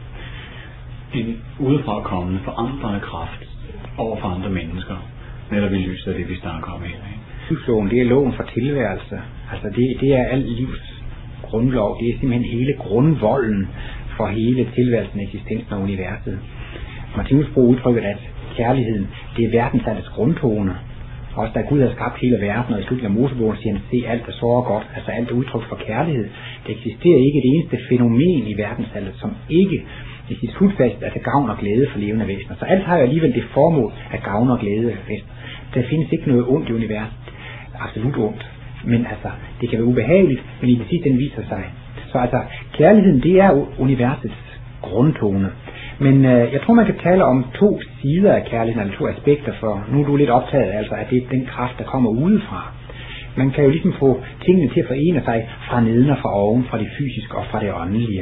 en udefrakommende forandrende kraft over for andre mennesker, netop i lyset af det, vi snakker om her. Livsloven, det er loven for tilværelse. Altså det er alt livs grundlov. Det er simpelthen hele grundvolden for hele tilværelsen, eksistensen og universet. Martinus bruger udtrykket, at kærligheden, det er verdensaldets grundtone. Også da Gud har skabt hele verden, og i slutningen af Mosebogen siger han, se alt er så godt, altså alt er udtryk for kærlighed. Der eksisterer ikke et eneste fænomen i verdensaldet, som ikke i sit slutfast er til gavn og glæde for levende væsener. Så alt har jo alligevel det formål at gavne og glæde væsener. Der findes ikke noget ondt i universet. Absolut ondt. Men altså, det kan være ubehageligt, men i det sidste den viser sig. Så altså, kærligheden, det er universets grundtone. Men jeg tror, man kan tale om 2 sider af kærligheden, eller 2 aspekter, for nu er du lidt optaget, altså, at det er den kraft, der kommer udefra. Man kan jo ligesom få tingene til at forene sig fra neden og fra oven, fra det fysiske og fra det åndelige.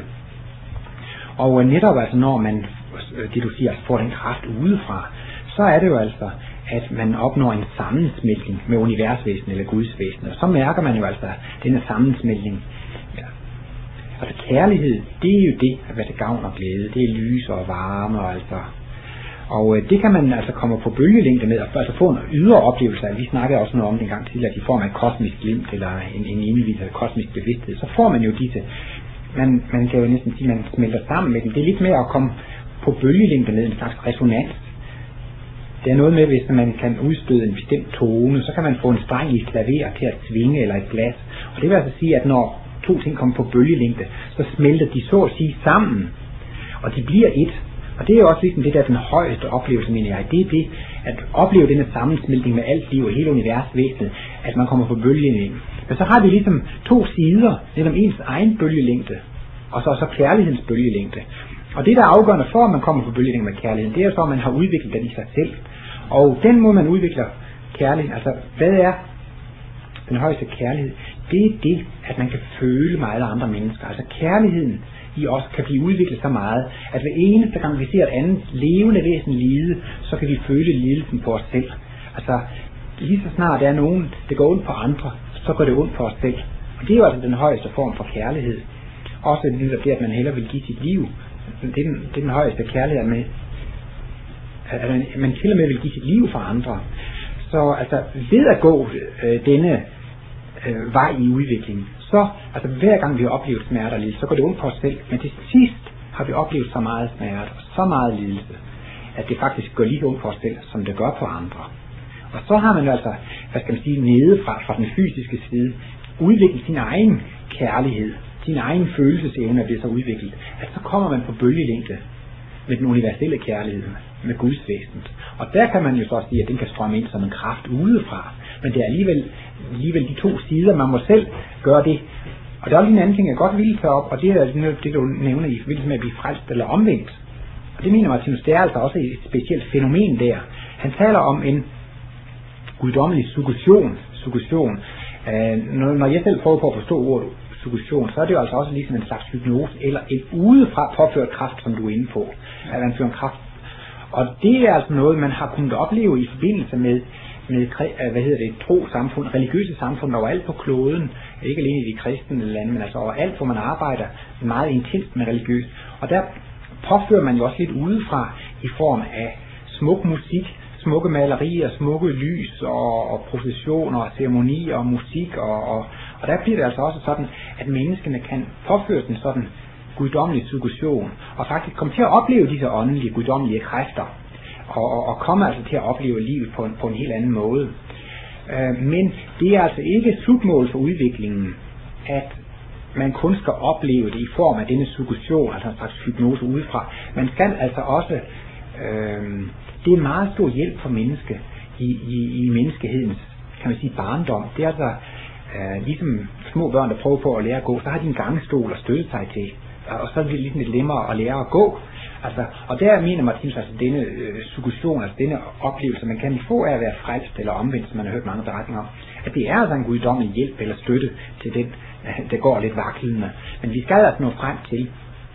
Og netop altså, når man, det du siger, får den kraft udefra, så er det jo altså, at man opnår en sammensmeltning med universvæsen eller Guds væsen. Og så mærker man jo altså denne sammensmeltning. Ja. Altså kærlighed, det er jo det at være til gavn og glæde. Det er lys og varme og altså. Og det kan man altså komme på bølgelængde med, altså få en ydre oplevelse af. Vi snakkede også noget om det en gang tidligere, at i form af et kosmisk glimt eller en indvielse af kosmisk bevidsthed. Så får man jo disse, man kan jo næsten sige, at man smelter sammen med dem. Det er lidt mere at komme på bølgelængde med en slags resonans. Det er noget med, hvis man kan udstøde en bestemt tone, så kan man få en streng i et klaver til at svinge eller et glas. Og det vil altså sige, at når 2 ting kommer på bølgelængde, så smelter de så at sige sammen. Og de bliver et. Og det er jo også ligesom det der den højeste oplevelse, mener jeg. Det er det, at opleve denne sammensmeltning med alt liv og hele universvæsenet, at man kommer på bølgelængde. Men så har vi ligesom 2 sider, lidt om ens egen bølgelængde, og så kærlighedens bølgelængde. Og det, der er afgørende for, at man kommer på bølgelængde med kærligheden, det er jo så, at man har udviklet den i sig selv. Og den måde, man udvikler kærligheden, altså hvad er den højeste kærlighed? Det er det, at man kan føle med alle andre mennesker. Altså kærligheden i os kan blive udviklet så meget, at hver eneste gang vi ser et andet levende væsen lide, så kan vi føle lidelsen på os selv. Altså lige så snart der er nogen, der går ondt på andre, så går det ondt på os selv. Og det er jo altså den højeste form for kærlighed. Også det, at man hellere vil give sit liv. Det er den højeste kærlighed med, at man til og med vil give sit liv for andre. Så altså ved at gå denne vej i udviklingen, så altså hver gang vi har oplevet smerte og lidelse, så går det ondt på os selv, men til sidst har vi oplevet så meget smerte og så meget lidelse, at det faktisk går lige ondt på os selv, som det gør på andre. Og så har man jo altså, hvad skal man sige, nedefra fra den fysiske side, udviklet sin egen kærlighed, sin egen følelsesevne er blevet så udviklet, at så kommer man på bølgelængde med den universelle kærlighed, med Guds væsen. Og der kan man jo så sige, at den kan strømme ind som en kraft udefra. Men det er alligevel de to sider, man må selv gøre det. Og der er lige en anden ting, jeg godt ville tage op, og det er det, du nævner i forbindelse med at blive frelst eller omvendt. Og det mener Martinus, det er altså også et specielt fænomen der. Han taler om en guddommelig suggestion. Når jeg selv prøver på at forstå ordet suggestion, så er det jo altså også ligesom en slags hypnose, eller en udefra påført kraft, som du er inde på, at man fører en kraft. Og det er altså noget, man har kunnet opleve i forbindelse med trosamfund, religiøse samfund overalt på kloden, ikke alene i de kristne lande, men altså overalt, hvor man arbejder meget intenst med religiøst. Og der påfører man jo også lidt udefra i form af smuk musik, smukke malerier, smukke lys og processioner og ceremonier og musik og der bliver det altså også sådan, at menneskene kan påføre en sådan guddommelig suggestion og faktisk komme til at opleve disse åndelige, guddommelige kræfter og komme altså til at opleve livet på en helt anden måde. Men det er altså ikke slutmål for udviklingen, at man kun skal opleve det i form af denne suggestion, altså en slags hypnose udefra. Man skal altså også det er en meget stor hjælp for mennesket i menneskehedens, kan man sige, barndom. Det er altså ligesom små børn, der prøver på at lære at gå, så har de en gangstol at støtte sig til, og så er det lidt nemmere at lære at gå. Altså, og der mener Martinus altså denne suggestion, altså denne oplevelse, man kan få af at være frelst eller omvendt, som man har hørt mange beretninger om, at det er altså en guddommelig hjælp eller støtte til den, der går lidt vaklende. Men vi skal altså nå frem til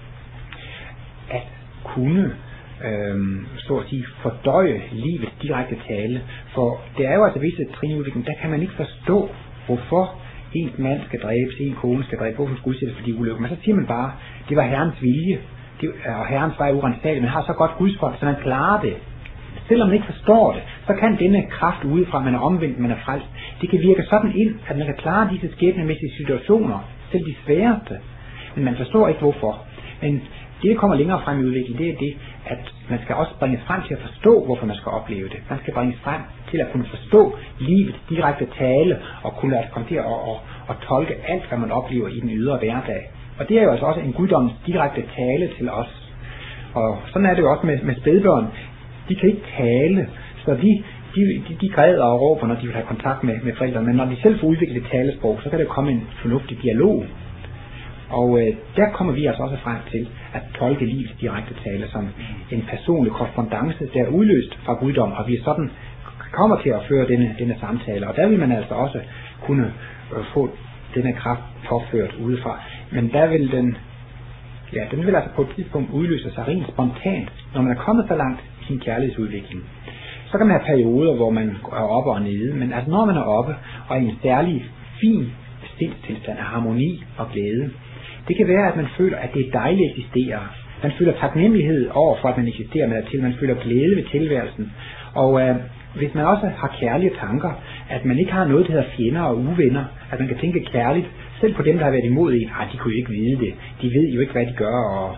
at kunne så at sige fordøje livets direkte tale, for det er jo altså visse trin i udviklingen, der kan man ikke forstå, hvorfor en mand skal dræbes, en kone skal dræbes, hvorfor skulle udsættes for de ulykker. Men så siger man bare, det var Herrens vilje, og Herrens vej uransageligt, men har så godt Guds folk, så man klarer det. Selvom man ikke forstår det, så kan denne kraft udefra, man er omvendt, man er frelst, det kan virke sådan ind, at man kan klare disse skæbnemæssige situationer, selv de sværeste, men man forstår ikke hvorfor. Men det, der kommer længere frem i udviklingen, det er det, at man skal også bringes frem til at forstå, hvorfor man skal opleve det. Man skal bringes frem til at kunne forstå livets direkte tale, og kunne lade komme til at tolke alt, hvad man oplever i den ydre hverdag. Og det er jo altså også en guddoms direkte tale til os. Og sådan er det jo også med spædbørn. De kan ikke tale, så de græder og råber, når de vil have kontakt med forældrene. Men når de selv får udviklet et talesprog, så kan der komme en fornuftig dialog. Og der kommer vi altså også frem til at tolke livets direkte tale som en personlig korrespondance, der er udløst fra guddom, og vi sådan kommer til at føre denne samtale. Og der vil man altså også kunne få denne kraft påført udefra. Men der vil den vil altså på et tidspunkt udløse sig rent spontant, når man er kommet så langt i sin kærlighedsudvikling. Så kan man have perioder, hvor man er oppe og nede, men altså når man er oppe og i en særlig fin sindstilstand af harmoni og glæde, det kan være, at man føler, at det er dejligt at eksistere. Man føler taknemmelighed over for, at man eksisterer med til. Man føler glæde ved tilværelsen. Og hvis man også har kærlige tanker, at man ikke har noget, der hedder fjender og uvenner, at man kan tænke kærligt, selv på dem, der har været imod en, de kunne jo ikke vide det. De ved jo ikke, hvad de gør, og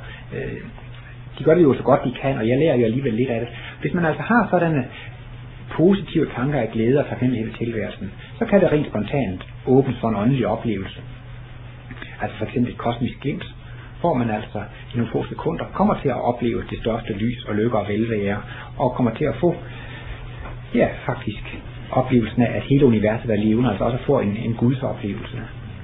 de gør det jo så godt, de kan, og jeg lærer jo alligevel lidt af det. Hvis man altså har sådanne positive tanker af glæde og taknemmelighed ved tilværelsen, så kan det rent spontant åbnes for en åndelig oplevelse. Altså for eksempel et kosmisk glimt, hvor man altså i nogle få sekunder kommer til at opleve det største lys og lykke og velvære, og kommer til at få, faktisk oplevelsen af, at hele universet er levende, altså også får en Guds oplevelse.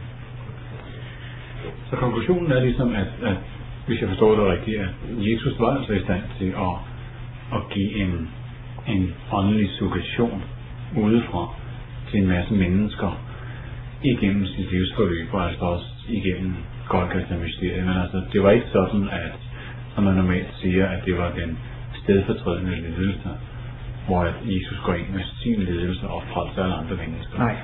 Så konklusionen er ligesom, at hvis jeg forstår det rigtigt, at Jesus var altså i stand til at give en åndelig suggestion udefra til en masse mennesker igennem sit livsforløb, og altså også igennem Golgata-mysteriet. Men altså, det var ikke sådan, at, som man normalt siger, at det var den stedfortrædende ledelse, hvor at Jesus går ind med sin ledelse og frelser alle andre mennesker. Nej.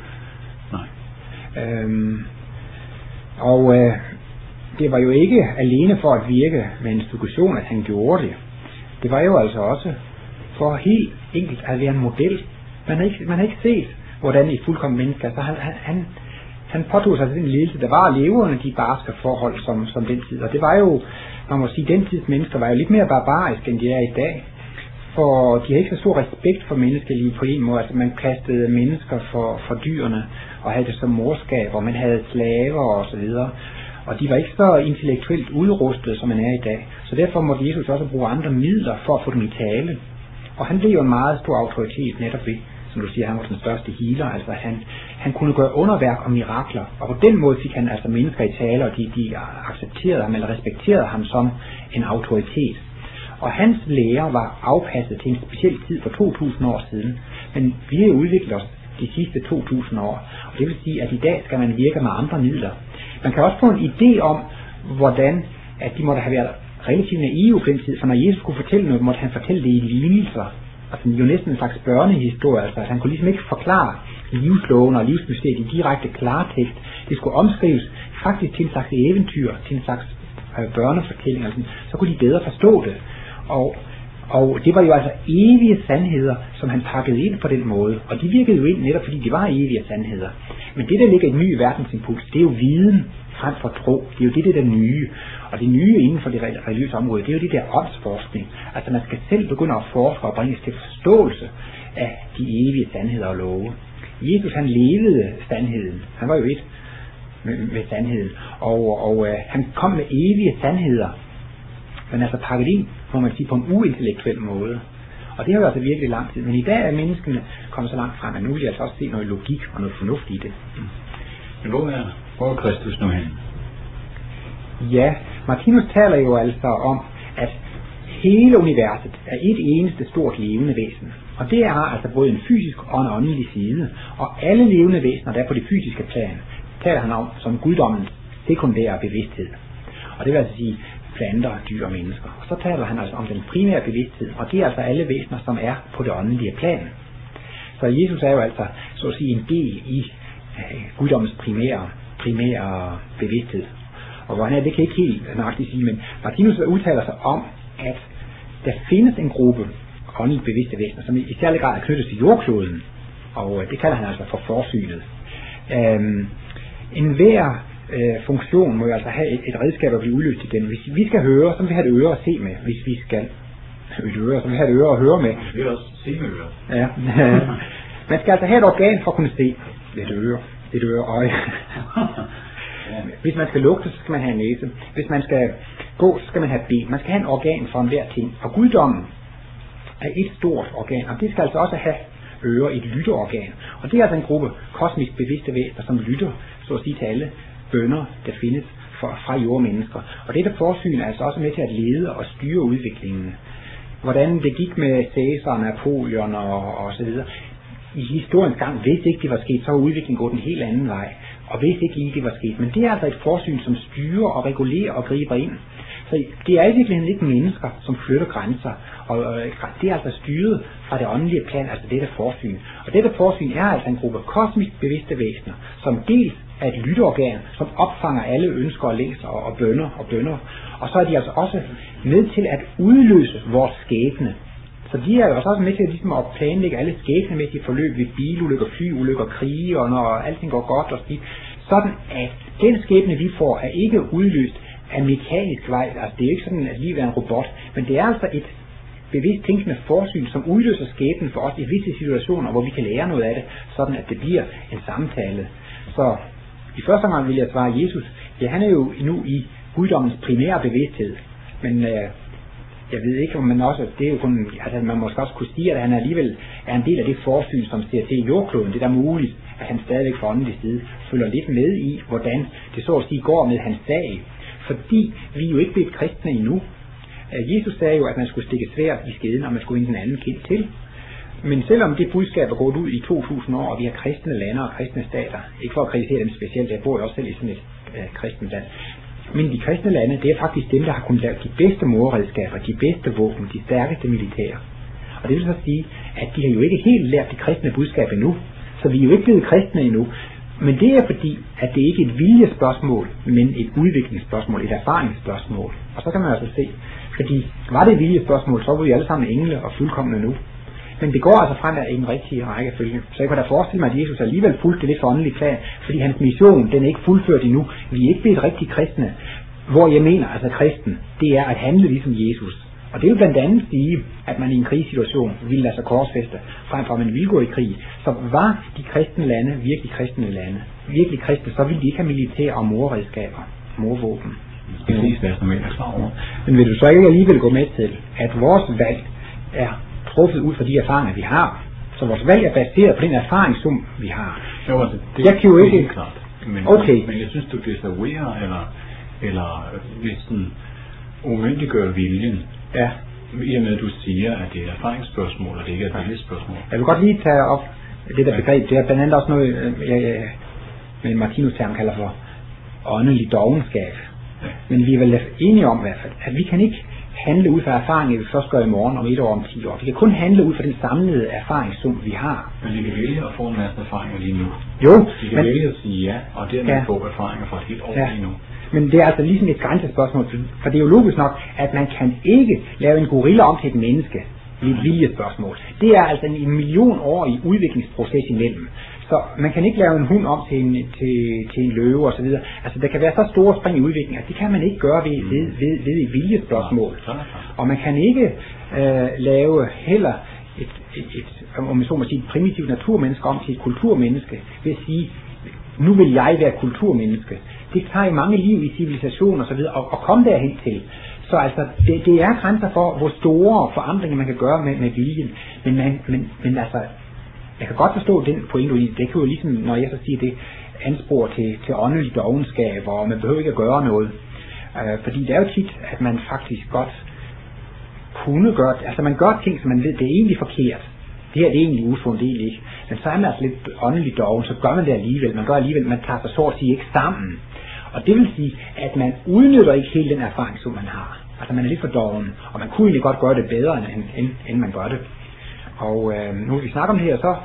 Det var jo ikke alene for at virke med en suggestion, at han gjorde det. Det var jo altså også for helt enkelt at være en model Man har ikke set, hvordan et fuldkommen menneske, altså han påtog sig den lidelse, der var at leve under de barske forhold, som den tid. Og det var jo, man må sige, den tids mennesker var jo lidt mere barbariske, end de er i dag. For de har ikke så stor respekt for menneskelivet på en måde. Altså man kastede mennesker for dyrene, og havde det som morskab, og man havde slaver og så videre. Og de var ikke så intellektuelt udrustet, som man er i dag. Så derfor måtte Jesus også bruge andre midler for at få dem i tale. Og han blev jo en meget stor autoritet netop ved, som du siger, han var den største healer. Altså han kunne gøre underværk og mirakler. Og på den måde fik han altså mennesker i tale, og de accepterede ham eller respekterede ham som en autoritet. Og hans lære var afpasset til en speciel tid for 2000 år siden. Men vi har jo udviklet os de sidste 2000 år. Og det vil sige, at i dag skal man virke med andre midler. Man kan også få en idé om, hvordan at de måtte have været relativt naive på den tid. For når Jesus skulle fortælle noget, måtte han fortælle det i lignelser. Altså jo næsten en slags børnehistorie. Altså han kunne ligesom ikke forklare livsloven og livsmysteriet i direkte klartekst. Det skulle omskrives faktisk til en slags eventyr, til en slags børnefortælling. Altså, så kunne de bedre forstå det. Og det var jo altså evige sandheder, som han pakkede ind på den måde. Og de virkede jo ind netop, fordi de var evige sandheder. Men det, der ligger i en ny verdensimpuls, det er jo viden frem for tro. Det er jo det der nye. Og det nye inden for det religiøse område, det er jo det der åndsforskning. Altså man skal selv begynde at forske og bringes til forståelse af de evige sandheder og love. Jesus han levede sandheden. Han var jo et med sandheden. Og han kom med evige sandheder. Men altså pakket ind, må man sige, på en uintellektuel måde. Og det har jo altså virkelig lang tid. Men i dag er menneskene kommet så langt frem, at nu vil jeg altså også se noget logik og noget fornuft i det. Men hvor er Kristus nu hen? Ja, Martinus taler jo altså om, at hele universet er et eneste stort levende væsen. Og det er altså både en fysisk og en åndelig side. Og alle levende væsener, der er på det fysiske plan, taler han om som guddommens sekundære bevidsthed. Og det vil altså sige planter, dyr og mennesker. Og så taler han altså om den primære bevidsthed, og det er altså alle væsener, som er på det åndelige plan. Så Jesus er jo altså, så at sige, en del i guddommens primære bevidsthed. Og hvor han er, det kan jeg ikke helt nøjagtigt sige, men Martinus udtaler sig om, at der findes en gruppe åndeligt bevidste væsener, som i særlig grad er knyttet til jordkloden, og det kalder han altså for forsynet. Enhver funktion må jo altså have et redskab at blive udløst igen. Hvis vi skal høre, så vil vi have et øre at se med. Hvis vi skal et øre, så vil vi have et øre at høre med. Vi vil også se med øre. Ja. Man skal altså have et organ for at kunne se. Et øre, øje. Hvis man skal lugte, så skal man have en næse. Hvis man skal gå, så skal man have ben. Man skal have en organ for enhver ting. Og guddommen er et stort organ, og det skal altså også have ører, et lytteorgan. Og det er altså en gruppe kosmisk bevidste væsener, som lytter, så at sige, til alle bønner, der findes fra jordmennesker. Og dette forsyn er altså også med til at lede og styre udviklingen. Hvordan det gik med Cæsar, Napoleon og så videre. I historiens gang, hvis ikke det var sket, så var udviklingen gået en helt anden vej. Og hvis ikke lige det var sket. Men det er altså et forsyn, som styrer og regulerer og griber ind. Så det er i virkeligheden ikke mennesker, som flytter grænser. Og det er altså styret fra det åndelige plan, altså dette forsyn. Og dette forsyn er altså en gruppe kosmisk bevidste væsener, som dels er et lytteorgan, som opfanger alle ønsker og længsler og bønner. Og så er de altså også med til at udløse vores skæbne. Så de er jo også med til ligesom at planlægge alle skæbnemæssige forløb ved bilulykker, flyulykker, krige, og når alting går godt og skidt. Sådan at den skæbne vi får er ikke udløst af mekanisk vej. Altså det er ikke sådan at livet er en robot, men det er altså et bevidst tænkende forsyn, som udløser skæbnen for os i visse situationer, hvor vi kan lære noget af det, sådan at det bliver en samtale. Så i første omgang vil jeg svare Jesus, ja, han er jo nu i guddommens primære bevidsthed, men jeg ved ikke, om man også, det er jo kun, altså man måske også kunne sige, at han alligevel er en del af det forsyn, som ser til jordkloden. Det er da muligt, at han stadigvæk fra åndelig side følger lidt med i, hvordan det så at sige går med hans sag, fordi vi er jo ikke blevet kristne endnu. Jesus sagde jo, at man skulle stikke sværd i skeden, og man skulle den anden kind til. Men selvom det budskab er gået ud i 2000 år, og vi har kristne lande og kristne stater, ikke for at kritisere dem specielt, jeg bor jo også selv i sådan et kristent land, men de kristne lande, det er faktisk dem, der har kunnet lave de bedste mordredskaber, de bedste våben, de stærkeste militære. Og det vil så sige, at de har jo ikke helt lært det kristne budskab endnu, så vi er jo ikke blevet kristne endnu. Men det er fordi, at det ikke er et viljespørgsmål, men et udviklingsspørgsmål, et erfaringsspørgsmål. Og så kan man altså se, fordi var det et viljespørgsmål, så var vi alle sammen engle og fuldkomne nu. Men det går altså fremad i den rigtige rækkefølge. Så jeg kan da forestille mig, at Jesus alligevel fulgte det lidt for åndelig plan, fordi hans mission, den er ikke fuldført endnu. Vi er ikke blevet rigtig kristne. Hvor jeg mener, altså kristen, det er at handle ligesom Jesus. Og det vil blandt andet sige, at man i en krigssituation ville lade sig korsfæste, frem for at man ville gå i krig. Så var de kristne lande virkelig kristne lande, virkelig kristne, så ville de ikke have militær og morredskaber, morvåben. Præcis, det er som jeg er klar over. Men vil du så ikke alligevel gå med til, at vores valg er truffet ud fra de erfaringer, vi har? Så vores valg er baseret på den erfaringssum, vi har. Jo, altså, det, jeg kan jo ikke... det er klart. Men, okay. Men jeg synes, du desavouerer, eller næsten umyndiggør viljen. Ja. I og med, at du siger, at det er erfaringsspørgsmål, og det ikke er et viljesspørgsmål. Jeg vil godt lige tage op det der begreb. Det er blandt andet også noget, med Martinus term kalder for åndelig dovenskab. Ja. Men vi er vel enige om i hvert fald, at vi kan ikke handle ud fra erfaringer, vi først gør i morgen, om 1 år, om 10 år. Vi kan kun handle ud fra den samlede erfaringssum, vi har. Men vi kan vælge at få en masse erfaringer lige nu. Jo. Vi kan vælge at sige ja, og dermed få erfaringer for et helt år lige nu. Men det er altså ligesom et grænsespørgsmål, for det er jo logisk nok, at man kan ikke lave en gorilla om til et menneske i et viljespørgsmål. Det er altså en millionårig udviklingsproces imellem. Så man kan ikke lave en hund om til en løve osv. Altså der kan være så store spring i udviklingen, at det kan man ikke gøre ved et viljespørgsmål. Og man kan ikke lave heller om man så må sige, et primitivt naturmenneske om til et kulturmenneske ved at sige, nu vil jeg være kulturmenneske. Det tager i mange liv i civilisation og så videre at komme derhen til. Så altså, det er grænser for, hvor store forandringer man kan gøre med viljen. Men altså, jeg kan godt forstå den pointe, det kan jo ligesom, når jeg så siger det, anspor til åndelig dovenskab, og man behøver ikke at gøre noget. Fordi det er jo tit, at man faktisk godt kunne gøre, altså man gør ting, som man ved, det er egentlig forkert. Det her det er egentlig usundt, det er egentlig ikke. Men så er man altså lidt åndelig doven, så gør man det alligevel. Man gør alligevel, man tager sig så at sige ikke sammen. Og det vil sige, at man udnytter ikke hele den erfaring, som man har. Altså man er lidt for doven, og man kunne egentlig godt gøre det bedre, end man gør det. Og nu vi snakker om det her, så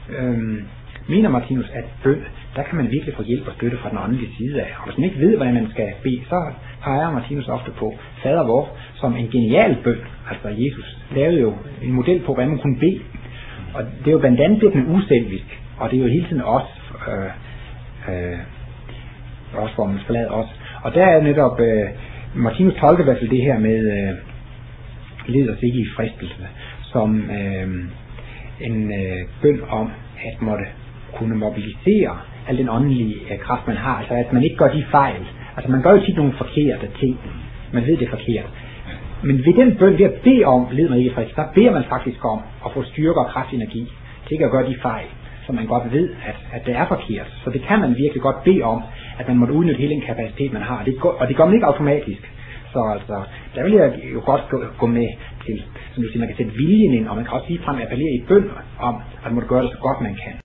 mener Martinus, at bøn, der kan man virkelig få hjælp og støtte fra den åndelige side af. Og hvis man ikke ved, hvordan man skal bede, så peger Martinus ofte på Fader vor som en genial bøn. Altså Jesus lavede jo en model på, hvordan man kunne bede. Og det er jo blandt andet det, den er uselvisk. Og det er jo hele tiden også hvor man forlader os. Og der er netop, Martinus tolker i hvert fald det her med, led os ikke i fristelse, som en bøn om, at måtte kunne mobilisere al den åndelige kraft, man har. Altså at man ikke gør de fejl. Altså man gør jo tit nogle forkerte ting. Man ved det er forkert. Men ved den bøn, ved at bede om, led mig ikke i fristelse, der beder man faktisk om at få styrke og kraft energi til ikke at gøre de fejl, som man godt ved, at det er forkert. Så det kan man virkelig godt bede om, at man måtte udnytte hele den kapacitet, man har. Og det gør man ikke automatisk. Så altså, der vil jeg jo godt gå med til, som du siger, man kan sætte viljen ind, og man kan også ligefrem appellere i bøn om, at man måtte gøre det så godt man kan.